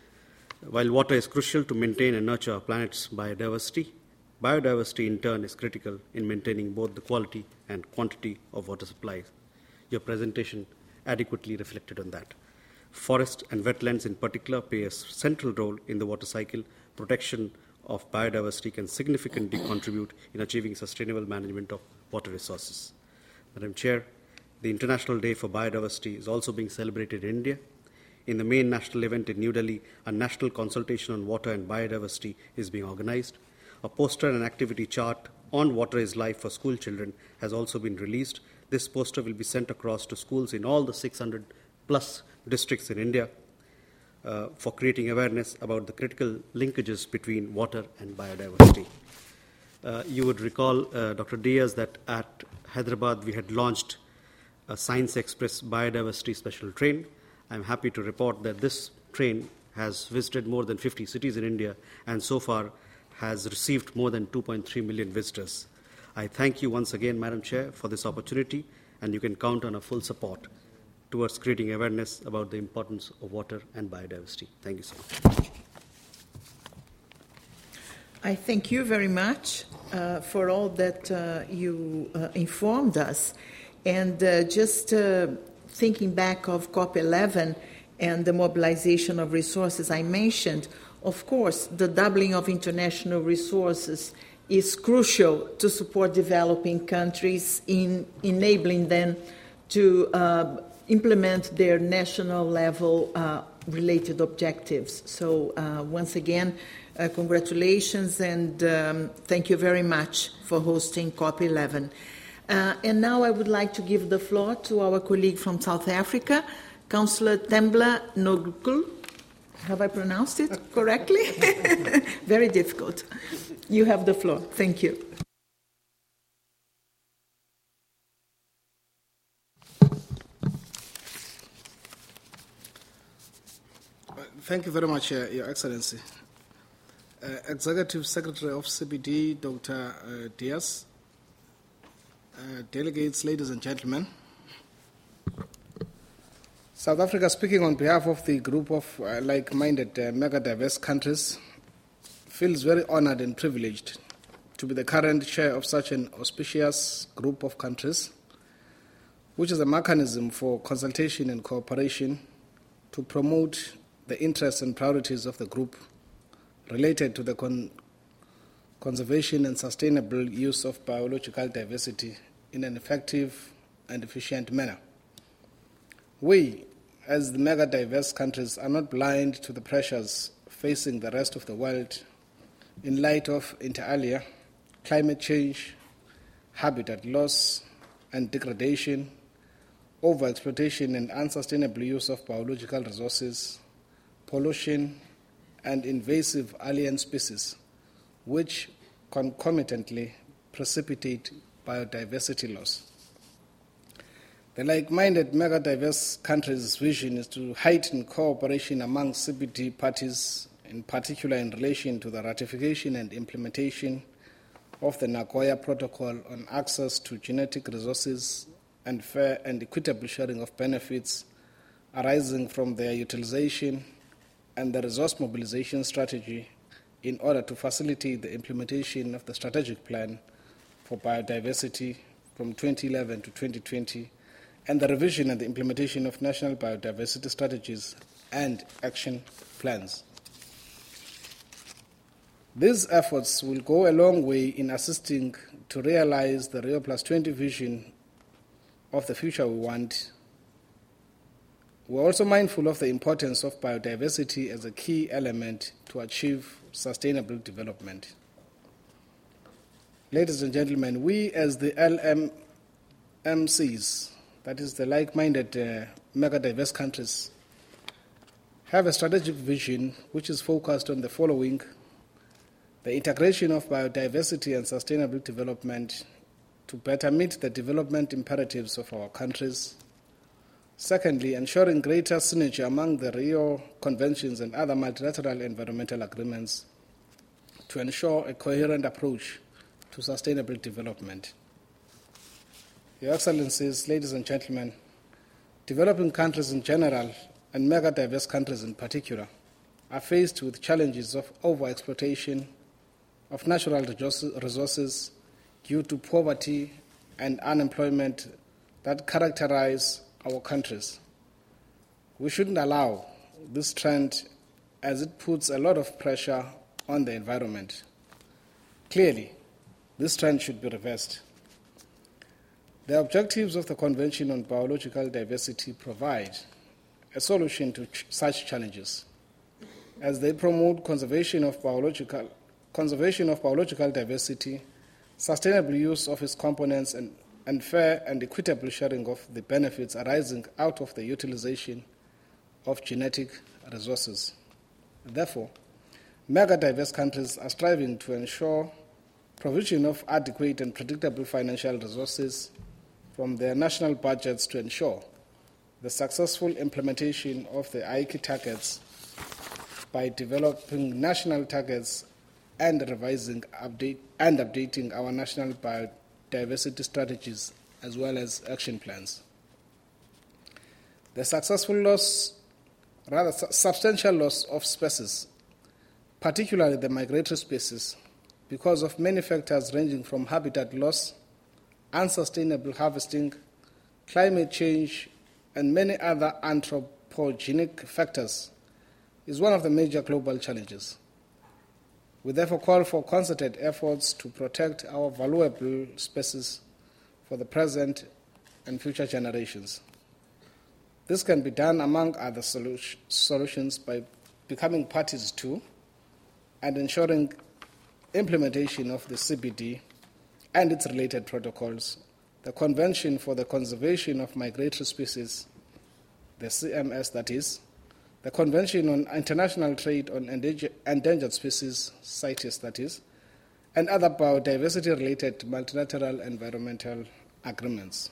While water is crucial to maintain and nurture our planet's biodiversity, biodiversity in turn is critical in maintaining both the quality and quantity of water supplies. Your presentation adequately reflected on that. Forests and wetlands in particular play a central role in the water cycle. Protection of biodiversity can significantly contribute in achieving sustainable management of water resources. Madam Chair, the International Day for Biodiversity is also being celebrated in India. In the main national event in New Delhi, a national consultation on water and biodiversity is being organized. A poster and activity chart on water is life for school children has also been released. This poster will be sent across to schools in all the six hundred plus districts in India uh, for creating awareness about the critical linkages between water and biodiversity. Uh, you would recall, uh, Doctor Diaz, that at Hyderabad we had launched a Science Express Biodiversity Special Train. I'm happy to report that this train has visited more than fifty cities in India and so far has received more than two point three million visitors. I thank you once again, Madam Chair, for this opportunity, and you can count on our full support towards creating awareness about the importance of water and biodiversity. Thank you so much. I thank you very much uh, for all that uh, you uh, informed us. And uh, just uh, thinking back of COP eleven and the mobilization of resources I mentioned, of course, the doubling of international resources is crucial to support developing countries in enabling them to uh, implement their national level uh, related objectives. So uh, once again, uh, congratulations and um, thank you very much for hosting COP eleven. Uh, and now I would like to give the floor to our colleague from South Africa, Councillor Tembla Nogul. Have I pronounced it correctly? Very difficult. You have the floor. Thank you. Thank you very much, uh, Your Excellency. Uh, Executive Secretary of C B D, Doctor Uh, Diaz, uh, delegates, ladies and gentlemen. South Africa, speaking on behalf of the group of uh, like-minded uh, mega-diverse countries, feels very honored and privileged to be the current chair of such an auspicious group of countries, which is a mechanism for consultation and cooperation to promote the interests and priorities of the group related to the con- conservation and sustainable use of biological diversity in an effective and efficient manner. We, as the mega-diverse countries, are not blind to the pressures facing the rest of the world in light of, inter alia, climate change, habitat loss and degradation, overexploitation and unsustainable use of biological resources, pollution, and invasive alien species, which concomitantly precipitate biodiversity loss. The like-minded mega-diverse countries' vision is to heighten cooperation among C B D parties, in particular in relation to the ratification and implementation of the Nagoya Protocol on access to genetic resources and fair and equitable sharing of benefits arising from their utilization and the resource mobilization strategy in order to facilitate the implementation of the strategic plan for biodiversity from twenty eleven to twenty twenty and the revision and the implementation of national biodiversity strategies and action plans. These efforts will go a long way in assisting to realize the Rio Plus twenty vision of the future we want. We're also mindful of the importance of biodiversity as a key element to achieve sustainable development. Ladies and gentlemen, we as the L M M Cs, that is the like-minded uh, mega-diverse countries, have a strategic vision which is focused on the following: the integration of biodiversity and sustainable development to better meet the development imperatives of our countries. Secondly, ensuring greater synergy among the Rio Conventions and other multilateral environmental agreements to ensure a coherent approach to sustainable development. Your Excellencies, ladies and gentlemen, developing countries in general and mega-diverse countries in particular are faced with challenges of overexploitation of natural resources due to poverty and unemployment that characterize our countries. We shouldn't allow this trend as it puts a lot of pressure on the environment. Clearly, this trend should be reversed. The objectives of the Convention on Biological Diversity provide a solution to ch- such challenges, as they promote conservation of biological, conservation of biological diversity, sustainable use of its components, and, and fair and equitable sharing of the benefits arising out of the utilization of genetic resources. Therefore, mega-diverse countries are striving to ensure provision of adequate and predictable financial resources from their national budgets to ensure the successful implementation of the I C I targets by developing national targets and revising update and updating our national biodiversity strategies as well as action plans. The successful loss, rather su- substantial loss of species, particularly the migratory species, because of many factors ranging from habitat loss, unsustainable harvesting, climate change, and many other anthropogenic factors, is one of the major global challenges. We therefore call for concerted efforts to protect our valuable species for the present and future generations. This can be done, among other solu- solutions, by becoming parties to and ensuring implementation of the C B D and its related protocols, the Convention for the Conservation of Migratory Species, the C M S that is, the Convention on International Trade on Endangered Species, CITES that is, and other biodiversity-related multilateral environmental agreements.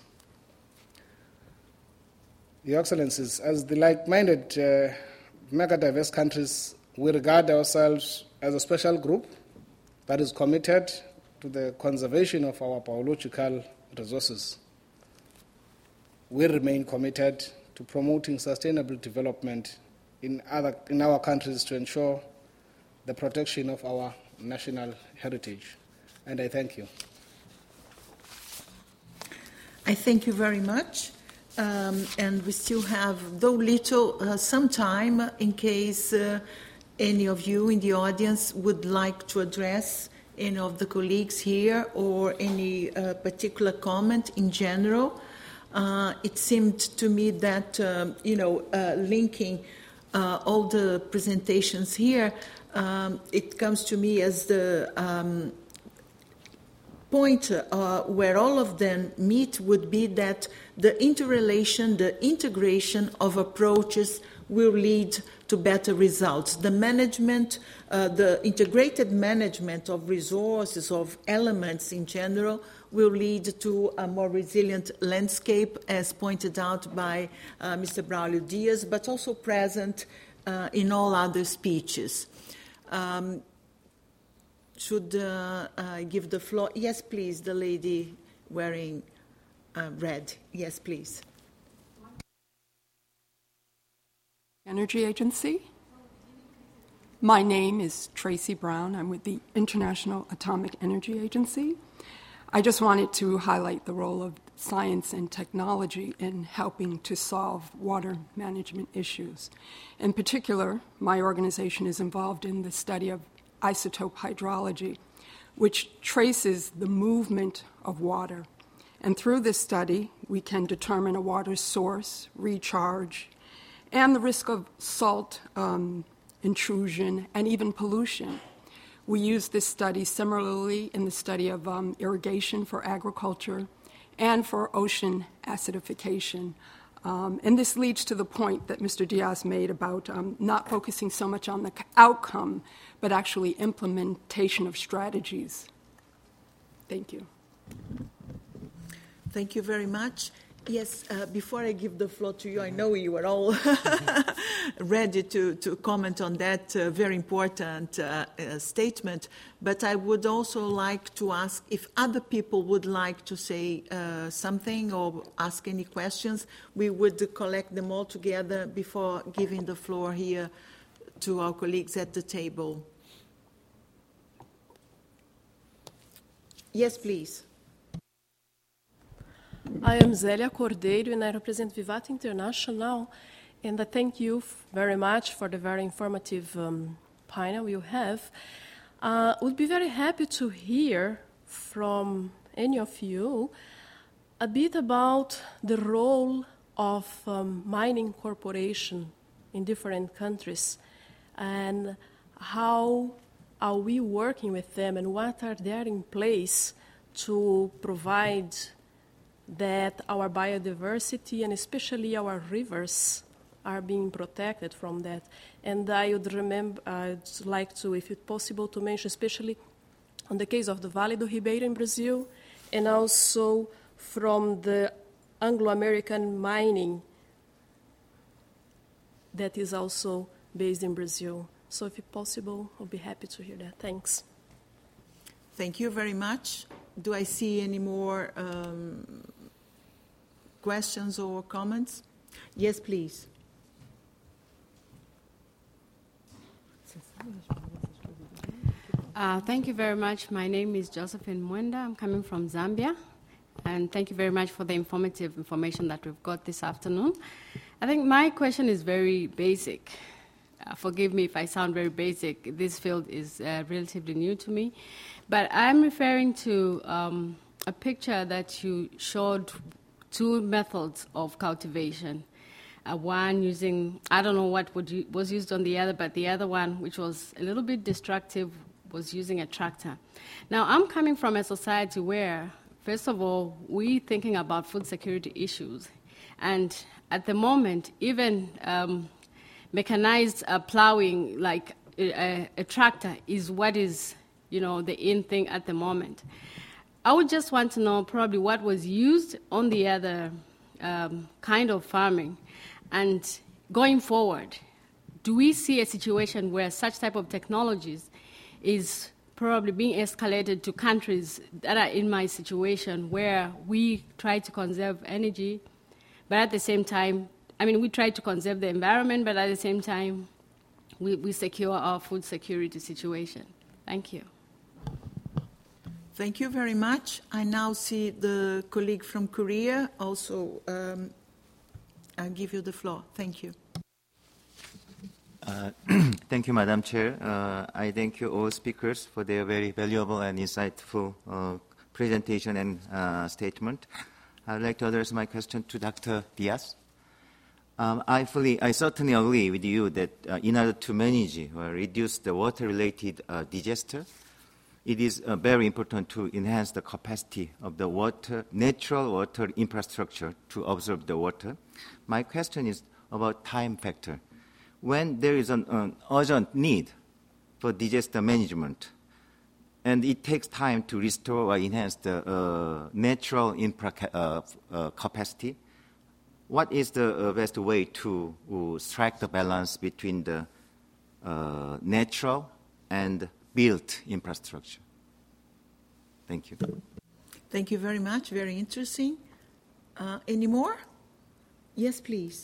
Your Excellencies, as the like-minded uh, mega-diverse countries, we regard ourselves as a special group that is committed to the conservation of our biological resources. We remain committed to promoting sustainable development in, other, in our countries to ensure the protection of our national heritage. And I thank you. I thank you very much. Um, and we still have, though little, uh, some time in case uh, any of you in the audience would like to address any of the colleagues here or any uh, particular comment in general. Uh, it seemed to me that, um, you know, uh, linking uh, all the presentations here, um, it comes to me as the um, point uh, where all of them meet would be that the interrelation, the integration of approaches will lead to better results. The management, uh, the integrated management of resources, of elements in general, will lead to a more resilient landscape, as pointed out by uh, Mister Braulio Diaz, but also present uh, in all other speeches. Um, should uh, I give the floor? Yes, please, the lady wearing uh, red. Yes, please. Energy Agency. My name is Tracy Brown. I'm with the International Atomic Energy Agency. I just wanted to highlight the role of science and technology in helping to solve water management issues. In particular, my organization is involved in the study of isotope hydrology, which traces the movement of water. And through this study, we can determine a water source, recharge, and the risk of salt um, intrusion and even pollution. We use this study similarly in the study of um, irrigation for agriculture and for ocean acidification. Um, and this leads to the point that Mister Diaz made about um, not focusing so much on the outcome, but actually implementation of strategies. Thank you. Thank you very much. Yes, uh, before I give the floor to you, I know you are all ready to, to comment on that uh, very important uh, uh, statement, but I would also like to ask if other people would like to say uh, something or ask any questions. We would collect them all together before giving the floor here to our colleagues at the table. Yes, please. I am Zélia Cordeiro and I represent Vivat International, and I thank you very much for the very informative um, panel you have. I uh, would be very happy to hear from any of you a bit about the role of um, mining corporation in different countries and how are we working with them and what are they in place to provide that our biodiversity and especially our rivers are being protected from that. And I would remember, I'd like to, if it's possible, to mention especially on the case of the Vale do Ribeiro in Brazil and also from the Anglo-American mining that is also based in Brazil. So if it's possible, I'll be happy to hear that. Thanks. Thank you very much. Do I see any more um, questions or comments? Yes, please. Uh, thank you very much. My name is Josephine Mwenda. I'm coming from Zambia. And thank you very much for the informative information that we've got this afternoon. I think my question is very basic. Uh, forgive me if I sound very basic. This field is uh, relatively new to me. But I'm referring to um, a picture that you showed two methods of cultivation. Uh, one using, I don't know what would you, was used on the other, but the other one, which was a little bit destructive, was using a tractor. Now, I'm coming from a society where, first of all, we're thinking about food security issues. And at the moment, even um, mechanized uh, plowing, like a, a tractor, is what is, you know, the in thing at the moment. I would just want to know probably what was used on the other um, kind of farming. And going forward, do we see a situation where such type of technologies is probably being escalated to countries that are in my situation where we try to conserve energy, but at the same time, I mean, we try to conserve the environment, but at the same time, we, we secure our food security situation. Thank you. Thank you very much. I now see the colleague from Korea also. Um, I'll give you the floor. Thank you. Uh, thank you, Madam Chair. Uh, I thank you all speakers for their very valuable and insightful uh, presentation and uh, statement. I'd like to address my question to Doctor Diaz. Um, I fully, I certainly agree with you that uh, in order to manage or reduce the water-related uh, disaster, it is uh, very important to enhance the capacity of the water, natural water infrastructure to absorb the water. My question is about time factor. When there is an, an urgent need for disaster management, and it takes time to restore or enhance the uh, natural infra uh, uh, capacity, what is the uh, best way to uh, strike the balance between the uh, natural and built infrastructure? Thank you. Thank you very much. Very interesting. Uh, any more? Yes, please.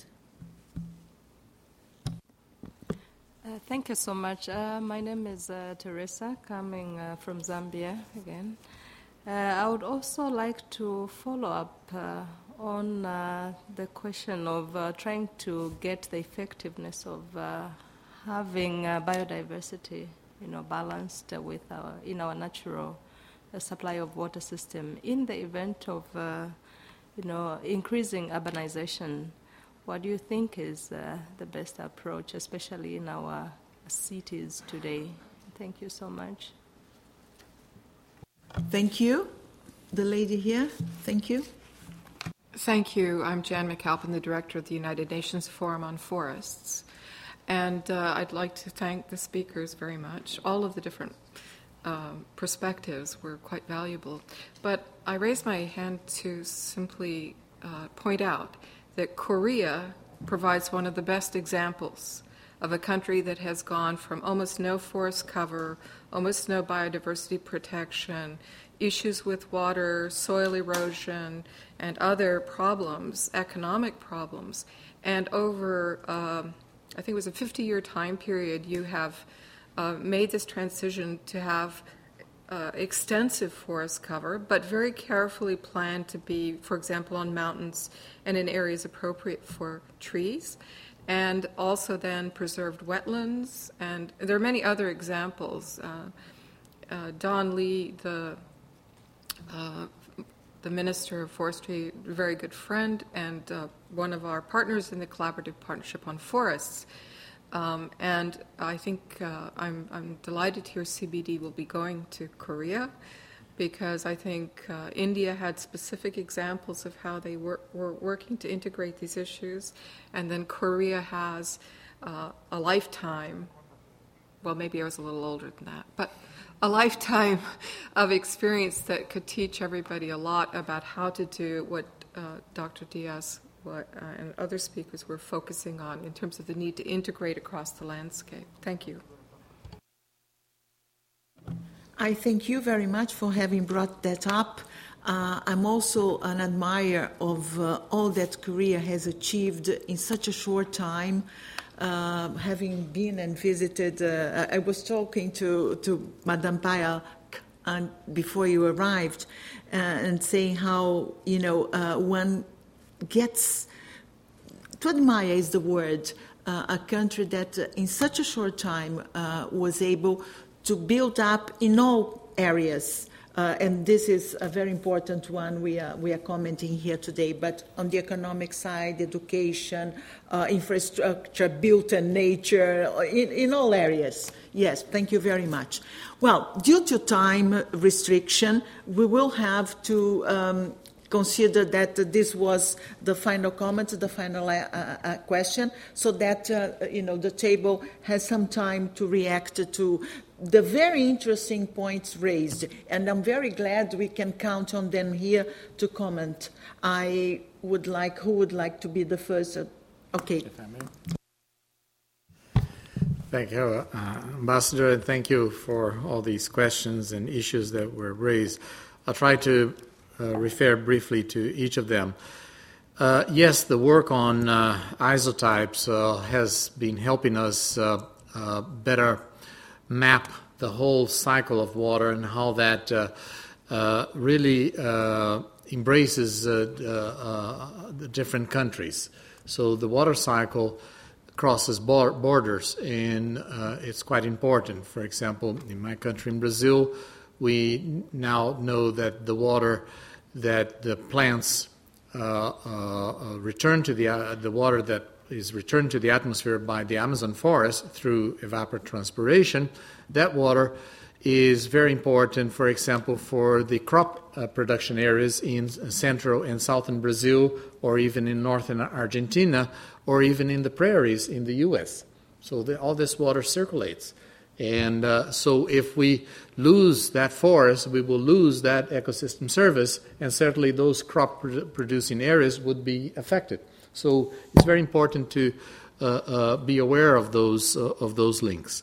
Uh, thank you so much. Uh, my name is uh, Teresa, coming uh, from Zambia again. Uh, I would also like to follow up uh, on uh, the question of uh, trying to get the effectiveness of uh, having uh, biodiversity, you know, balanced uh, with our in our natural uh, supply of water system in the event of, uh, you know, increasing urbanization. What do you think is uh, the best approach, especially in our cities today? Thank you so much. Thank you. The lady here, thank you. Thank you. I'm Jan McAlpin, the director of the United Nations Forum on Forests. And uh, I'd like to thank the speakers very much. All of the different uh, perspectives were quite valuable. But I raised my hand to simply uh, point out that Korea provides one of the best examples of a country that has gone from almost no forest cover, almost no biodiversity protection, issues with water, soil erosion, and other problems, economic problems. And over, um, I think it was a fifty-year time period, you have uh, made this transition to have Uh, extensive forest cover, but very carefully planned to be, for example, on mountains and in areas appropriate for trees, and also then preserved wetlands. And there are many other examples. Uh, uh, Don Lee, the uh, the Minister of Forestry, a very good friend, and uh, one of our partners in the Collaborative Partnership on Forests. Um, and I think uh, I'm, I'm delighted to hear C B D will be going to Korea, because I think uh, India had specific examples of how they were, were working to integrate these issues, and then Korea has uh, a lifetime, well, maybe I was a little older than that, but a lifetime of experience that could teach everybody a lot about how to do what uh, Doctor Diaz What, uh, and other speakers were focusing on in terms of the need to integrate across the landscape. Thank you. I thank you very much for having brought that up. Uh, I'm also an admirer of uh, all that Korea has achieved in such a short time. Uh, having been and visited, uh, I was talking to, to Madame Paya uh, before you arrived uh, and saying how, you know, uh, one gets, to admire is the word, uh, a country that uh, in such a short time uh, was able to build up in all areas. Uh, and this is a very important one we are, we are commenting here today, but on the economic side, education, uh, infrastructure, built in nature, in, in all areas. Yes, thank you very much. Well, due to time restriction, we will have to um, consider that this was the final comment, the final uh, uh, question, so that uh, you know the table has some time to react to the very interesting points raised, and I'm very glad we can count on them here to comment. I would like, who would like to be the first? Okay. If I may. Thank you, uh, Ambassador, and thank you for all these questions and issues that were raised. I'll try to uh, refer briefly to each of them. Uh, yes, the work on uh, isotypes uh, has been helping us uh, uh, better map the whole cycle of water and how that uh, uh, really uh, embraces uh, uh, the different countries. So the water cycle crosses bar- borders, and uh, it's quite important. For example, in my country, in Brazil, we now know that the water that the plants uh, uh, return to the uh, the water that is returned to the atmosphere by the Amazon forest through evapotranspiration, that water is very important, for example, for the crop uh, production areas in central and southern Brazil, or even in northern Argentina, or even in the prairies in the U S. So the, all this water circulates. And uh, so if we lose that forest, we will lose that ecosystem service, and certainly those crop produ- producing areas would be affected. So it's very important to uh, uh, be aware of those uh, of those links.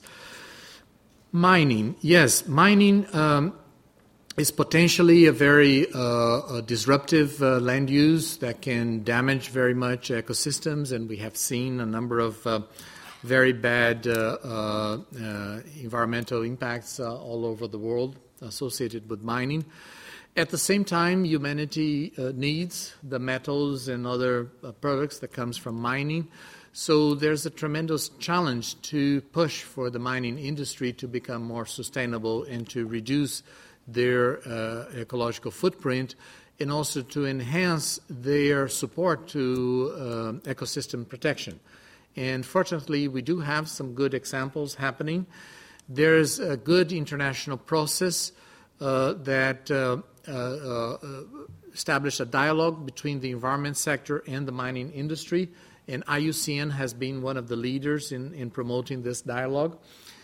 Mining, yes, mining um, is potentially a very uh, a disruptive uh, land use that can damage very much ecosystems, and we have seen a number of uh, very bad uh, uh, uh, environmental impacts uh, all over the world associated with mining. At the same time, humanity uh, needs the metals and other uh, products that comes from mining. So there's a tremendous challenge to push for the mining industry to become more sustainable and to reduce their uh, ecological footprint, and also to enhance their support to uh, ecosystem protection. And fortunately, we do have some good examples happening. There's a good international process uh, that uh, uh, uh, established a dialogue between the environment sector and the mining industry, and I U C N has been one of the leaders in, in promoting this dialogue.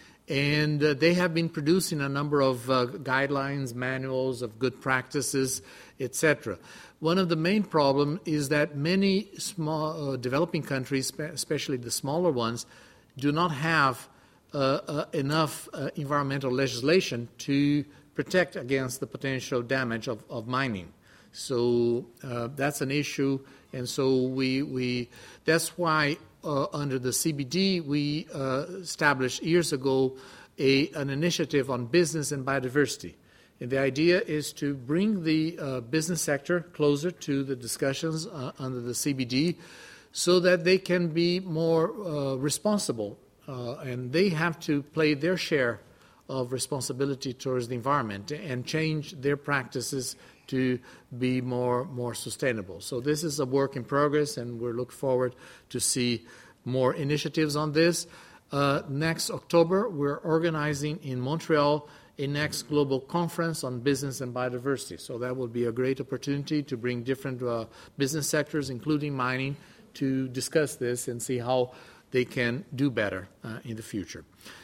And uh, they have been producing a number of uh, guidelines, manuals of good practices, et cetera. One of the main problems is that many small uh, developing countries, especially the smaller ones, do not have uh, uh, enough uh, environmental legislation to protect against the potential damage of, of mining. So uh, that's an issue, and so we we that's why uh, under the C B D we uh, established years ago a an initiative on business and biodiversity. And the idea is to bring the uh, business sector closer to the discussions uh, under the C B D so that they can be more uh, responsible, uh, and they have to play their share of responsibility towards the environment and change their practices to be more more sustainable. So this is a work in progress, and we look forward to see more initiatives on this. Uh, next October, we're organizing in Montreal a next global conference on business and biodiversity. So that will be a great opportunity to bring different uh, business sectors, including mining, to discuss this and see how they can do better uh, in the future.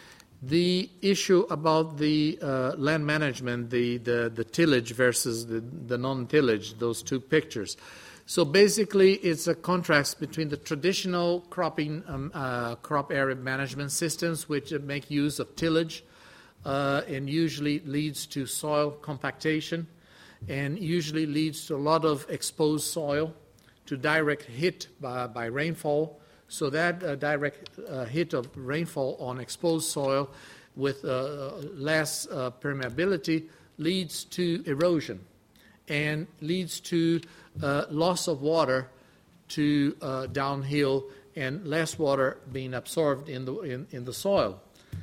The issue about the uh, land management, the, the, the tillage versus the, the non-tillage, those two pictures. So basically, it's a contrast between the traditional cropping um, uh, crop area management systems, which make use of tillage, uh, and usually leads to soil compactation, and usually leads to a lot of exposed soil, to direct hit by, by rainfall. So that uh, direct uh, hit of rainfall on exposed soil with uh, less uh, permeability leads to erosion and leads to uh, loss of water to uh, downhill and less water being absorbed in the in, in the soil.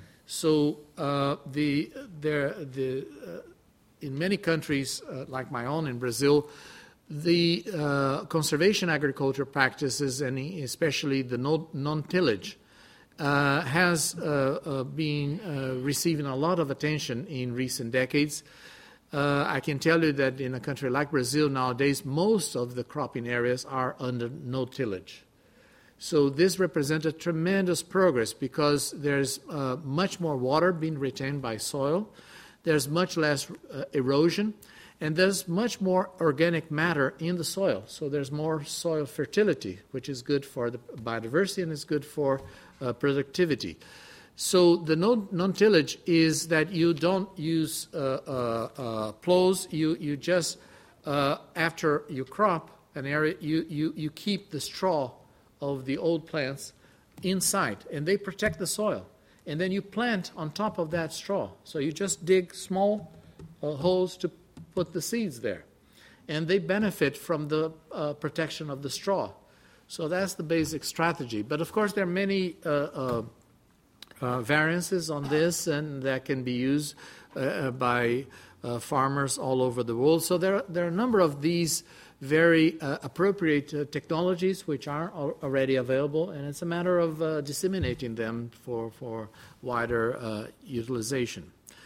So uh, the there the uh, in many countries uh, like my own in Brazil, the uh, conservation agriculture practices, and especially the no, non-tillage, uh, has uh, uh, been uh, receiving a lot of attention in recent decades. Uh, I can tell you that in a country like Brazil nowadays, most of the cropping areas are under no-tillage. So this represents tremendous progress because there's uh, much more water being retained by soil, there's much less uh, erosion, and there's much more organic matter in the soil. So there's more soil fertility, which is good for the biodiversity and is good for uh, productivity. So the no, non-tillage is that you don't use uh, uh, uh, plows. You you just uh, after you crop an area, you, you you keep the straw of the old plants inside, and they protect the soil. And then you plant on top of that straw. So you just dig small uh, holes to put the seeds there, and they benefit from the uh, protection of the straw. So that's the basic strategy. But of course, there are many uh, uh, uh, variances on this, and that can be used uh, by uh, farmers all over the world. So there, there are a number of these very uh, appropriate uh, technologies which are al- already available, and it's a matter of uh, disseminating them for, for wider uh, utilization.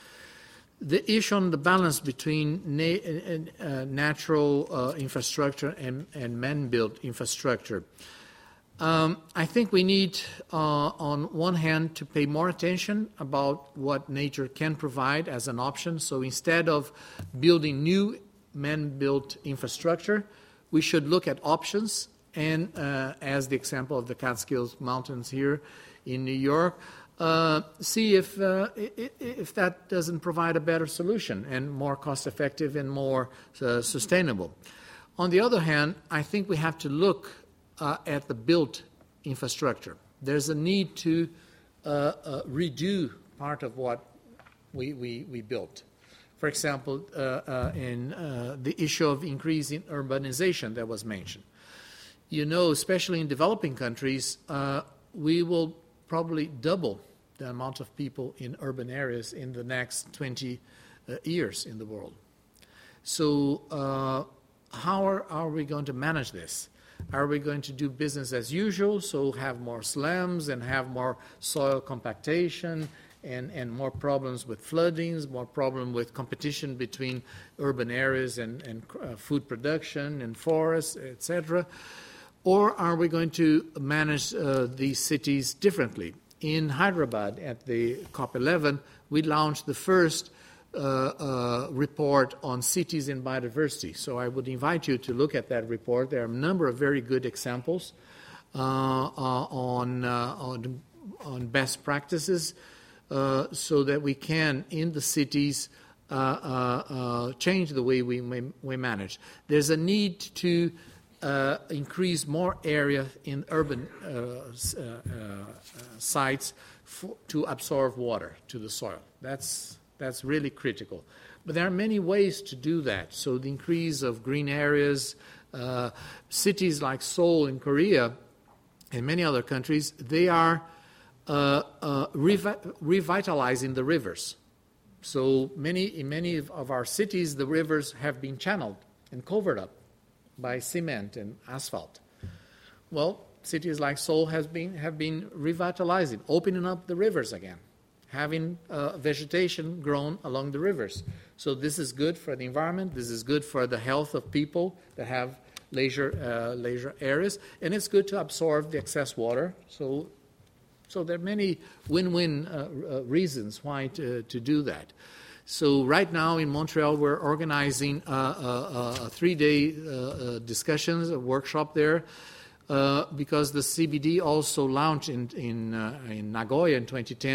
The issue on the balance between na- uh, natural uh, infrastructure and, and man-built infrastructure. Um, I think we need, uh, on one hand, to pay more attention about what nature can provide as an option. So instead of building new man-built infrastructure, we should look at options. And uh, as the example of the Catskills Mountains here in New York, Uh, see if uh, if that doesn't provide a better solution and more cost-effective and more uh, sustainable. On the other hand, I think we have to look uh, at the built infrastructure. There's a need to uh, uh, redo part of what we, we, we built. For example, uh, uh, in uh, the issue of increasing urbanization that was mentioned. You know, especially in developing countries, uh, we will probably double the amount of people in urban areas in the next twenty uh, years in the world. So uh, how are, are we going to manage this? Are we going to do business as usual, so have more slums and have more soil compactation and, and more problems with floodings, more problem with competition between urban areas and, and uh, food production and forests, et cetera? Or are we going to manage uh, these cities differently? In Hyderabad at the COP eleven, we launched the first uh, uh, report on cities and biodiversity. So I would invite you to look at that report. There are a number of very good examples uh, uh, on, uh, on, on best practices uh, so that we can, in the cities, uh, uh, uh, change the way we, we manage. There's a need to Uh, increase more area in urban uh, uh, uh, sites for, to absorb water to the soil. That's, that's really critical. But there are many ways to do that. So the increase of green areas, uh, cities like Seoul in Korea and many other countries, they are uh, uh, revi- revitalizing the rivers. So many, in many of our cities, the rivers have been channeled and covered up by cement and asphalt. Well, cities like Seoul has been, have been revitalizing, opening up the rivers again, having uh, vegetation grown along the rivers. So this is good for the environment, this is good for the health of people that have leisure, uh, leisure areas, and it's good to absorb the excess water. So, so there are many win-win uh, uh, reasons why to, to do that. So right now in Montreal, we're organizing uh, a, a three-day uh, uh, discussions, a workshop there, uh, because the C B D also launched in in, uh, in Nagoya in twenty ten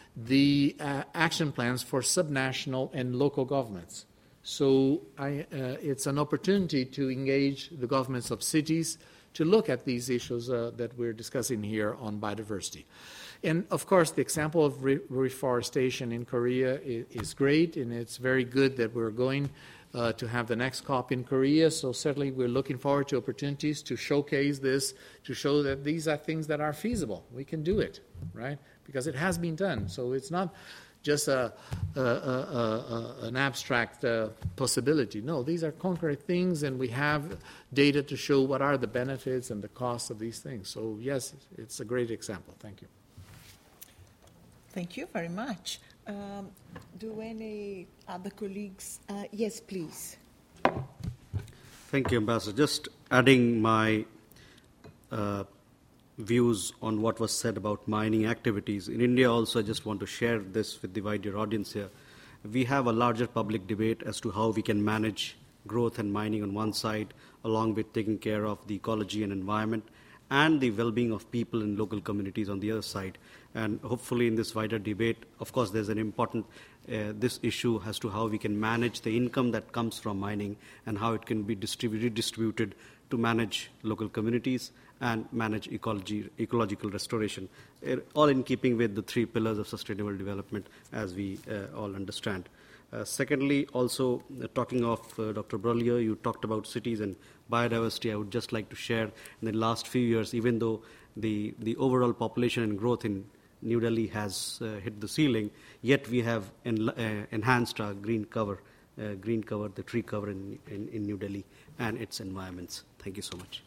the uh, action plans for subnational and local governments. So I, uh, it's an opportunity to engage the governments of cities to look at these issues uh, that we're discussing here on biodiversity. And of course, the example of re- reforestation in Korea is, is great, and it's very good that we're going uh, to have the next COP in Korea. So certainly we're looking forward to opportunities to showcase this, to show that these are things that are feasible. We can do it, right? Because it has been done. So it's not just a, a, a, a, an abstract uh, possibility. No, these are concrete things, and we have data to show what are the benefits and the costs of these things. So yes, it's a great example. Thank you. Thank you very much. Um, do any other colleagues? Uh, yes, please. Thank you, Ambassador. Just adding my uh, views on what was said about mining activities. In India also, I just want to share this with the wider audience here. We have a larger public debate as to how we can manage growth and mining on one side, along with taking care of the ecology and environment, and the well-being of people and local communities on the other side. And hopefully in this wider debate, of course, there's an important, uh, this issue as to how we can manage the income that comes from mining and how it can be distribu- redistributed to manage local communities and manage ecology, ecological restoration, uh, all in keeping with the three pillars of sustainable development as we uh, all understand. Uh, secondly, also uh, talking of uh, Doctor Brollier, you talked about cities and biodiversity. I would just like to share in the last few years, even though the, the overall population and growth in New Delhi has uh, hit the ceiling, yet we have en- uh, enhanced our green cover, uh, green cover, the tree cover in, in, in New Delhi and its environments. Thank you so much.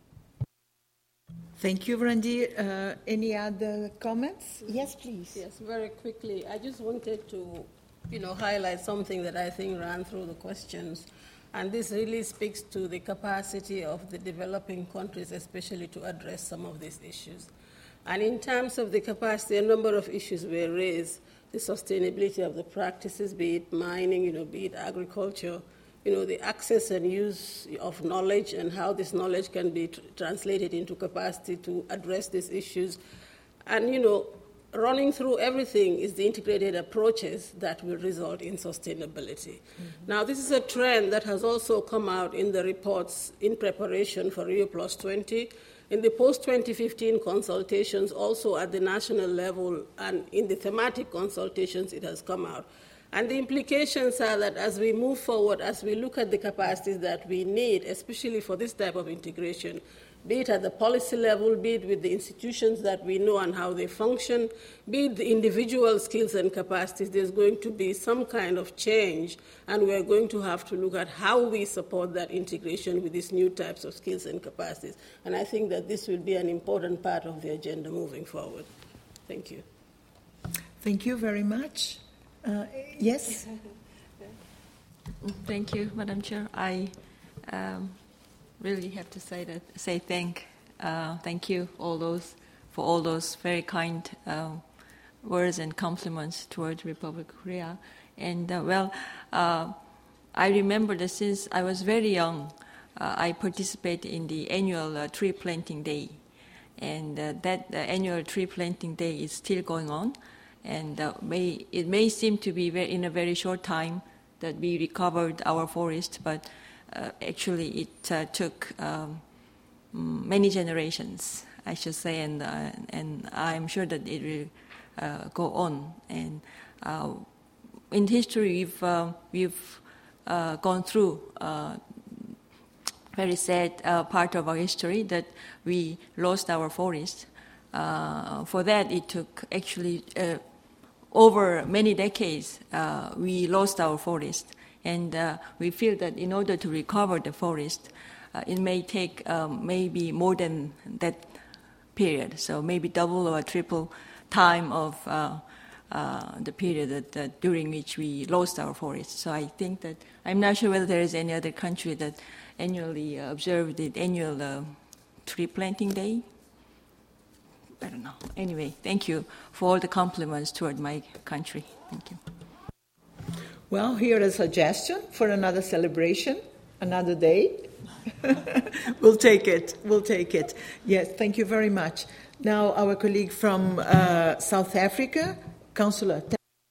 Thank you, Randy. Uh, any other comments? Yes, please. Yes, very quickly. I just wanted to, you know, highlight something that I think ran through the questions. And this really speaks to the capacity of the developing countries, especially to address some of these issues. And in terms of the capacity, a number of issues were raised. The sustainability of the practices, be it mining, you know, be it agriculture, you know, the access and use of knowledge and how this knowledge can be tr- translated into capacity to address these issues. And, you know, running through everything is the integrated approaches that will result in sustainability. Mm-hmm. Now, this is a trend that has also come out in the reports in preparation for Rio Plus twenty, in the post twenty fifteen consultations, also at the national level, and in the thematic consultations, it has come out. And the implications are that as we move forward, as we look at the capacities that we need, especially for this type of integration, be it at the policy level, be it with the institutions that we know and how they function, be it the individual skills and capacities, there's going to be some kind of change, and we're going to have to look at how we support that integration with these new types of skills and capacities. And I think that this will be an important part of the agenda moving forward. Thank you. Thank you very much. Uh, yes? Thank you, Madam Chair. I um, really have to say that say thank uh, thank you all those for all those very kind uh, words and compliments towards Republic of Korea. And uh, well, uh, I remember that since I was very young, uh, I participated in the annual uh, tree planting day, and uh, that uh, annual tree planting day is still going on. And uh, may, it may seem to be very, in a very short time that we recovered our forest, but uh, actually it uh, took um, many generations, I should say, and uh, and I'm sure that it will uh, go on. And uh, in history, we've uh, we've uh, gone through uh, very sad uh, part of our history that we lost our forest. Uh, for that, it took actually. Uh, Over many decades, uh, we lost our forest, and uh, we feel that in order to recover the forest, uh, it may take um, maybe more than that period, so maybe double or triple time of uh, uh, the period that, that during which we lost our forest. So I think that I'm not sure whether there is any other country that annually uh, observed the annual uh, tree planting day. I don't know. Anyway, thank you for all the compliments toward my country. Thank you. Well, here is a suggestion for another celebration, another day. We'll take it. We'll take it. Yes, thank you very much. Now, our colleague from uh, South Africa, Councillor.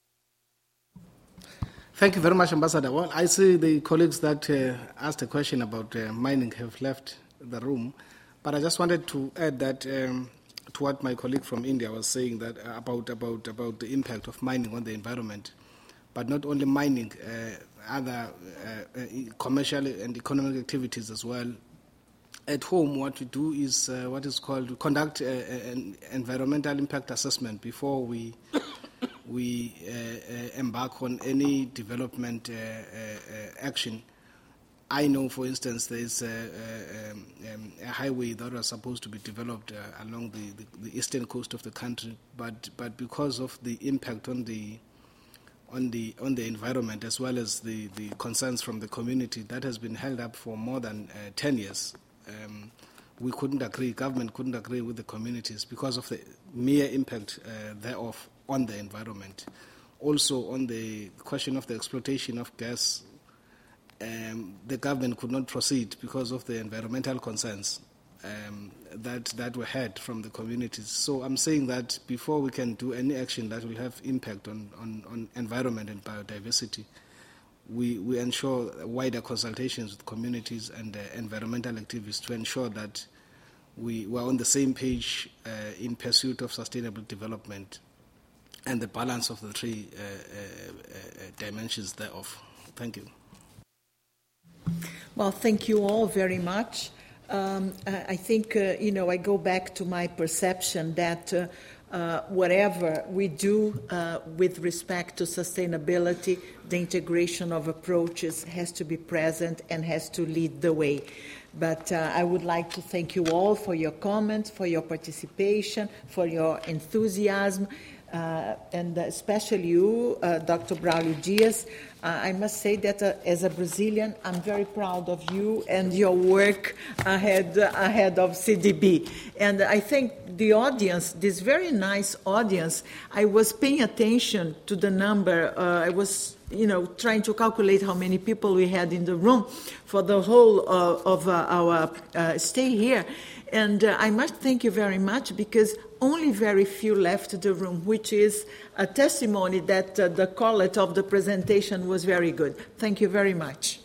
Thank you very much, Ambassador. Well, I see the colleagues that uh, asked a question about uh, mining have left the room, but I just wanted to add that um, to what my colleague from India was saying that uh, about about about the impact of mining on the environment, but not only mining, uh, other uh, uh, commercial and economic activities as well. At home, what we do is uh, what is called we conduct uh, an environmental impact assessment before we. we uh, uh, embark on any development uh, uh, action. I know, for instance, there is a, a, um, a highway that was supposed to be developed uh, along the, the, the eastern coast of the country, but but because of the impact on the on the on the environment as well as the, the concerns from the community, that has been held up for more than uh, ten years. Um, we couldn't agree, government couldn't agree with the communities because of the mere impact uh, thereof on the environment. Also, on the question of the exploitation of gas, um, the government could not proceed because of the environmental concerns um, that, that were had from the communities. So I'm saying that before we can do any action that will have impact on, on, on environment and biodiversity, we, we ensure wider consultations with communities and uh, environmental activists to ensure that we were on the same page uh, in pursuit of sustainable development and the balance of the three uh, uh, uh, dimensions thereof. Thank you. Well, thank you all very much. Um, I think, uh, you know, I go back to my perception that uh, uh, whatever we do uh, with respect to sustainability, the integration of approaches has to be present and has to lead the way. But uh, I would like to thank you all for your comments, for your participation, for your enthusiasm. Uh, and especially you, uh, Doctor Braulio Dias. Uh, I must say that uh, as a Brazilian, I'm very proud of you and your work ahead, uh, ahead of C D B. And I think the audience, this very nice audience, I was paying attention to the number. Uh, I was, you know, trying to calculate how many people we had in the room for the whole uh, of uh, our uh, stay here. And uh, I must thank you very much because only very few left the room, which is a testimony that uh, the quality of the presentation was very good. Thank you very much.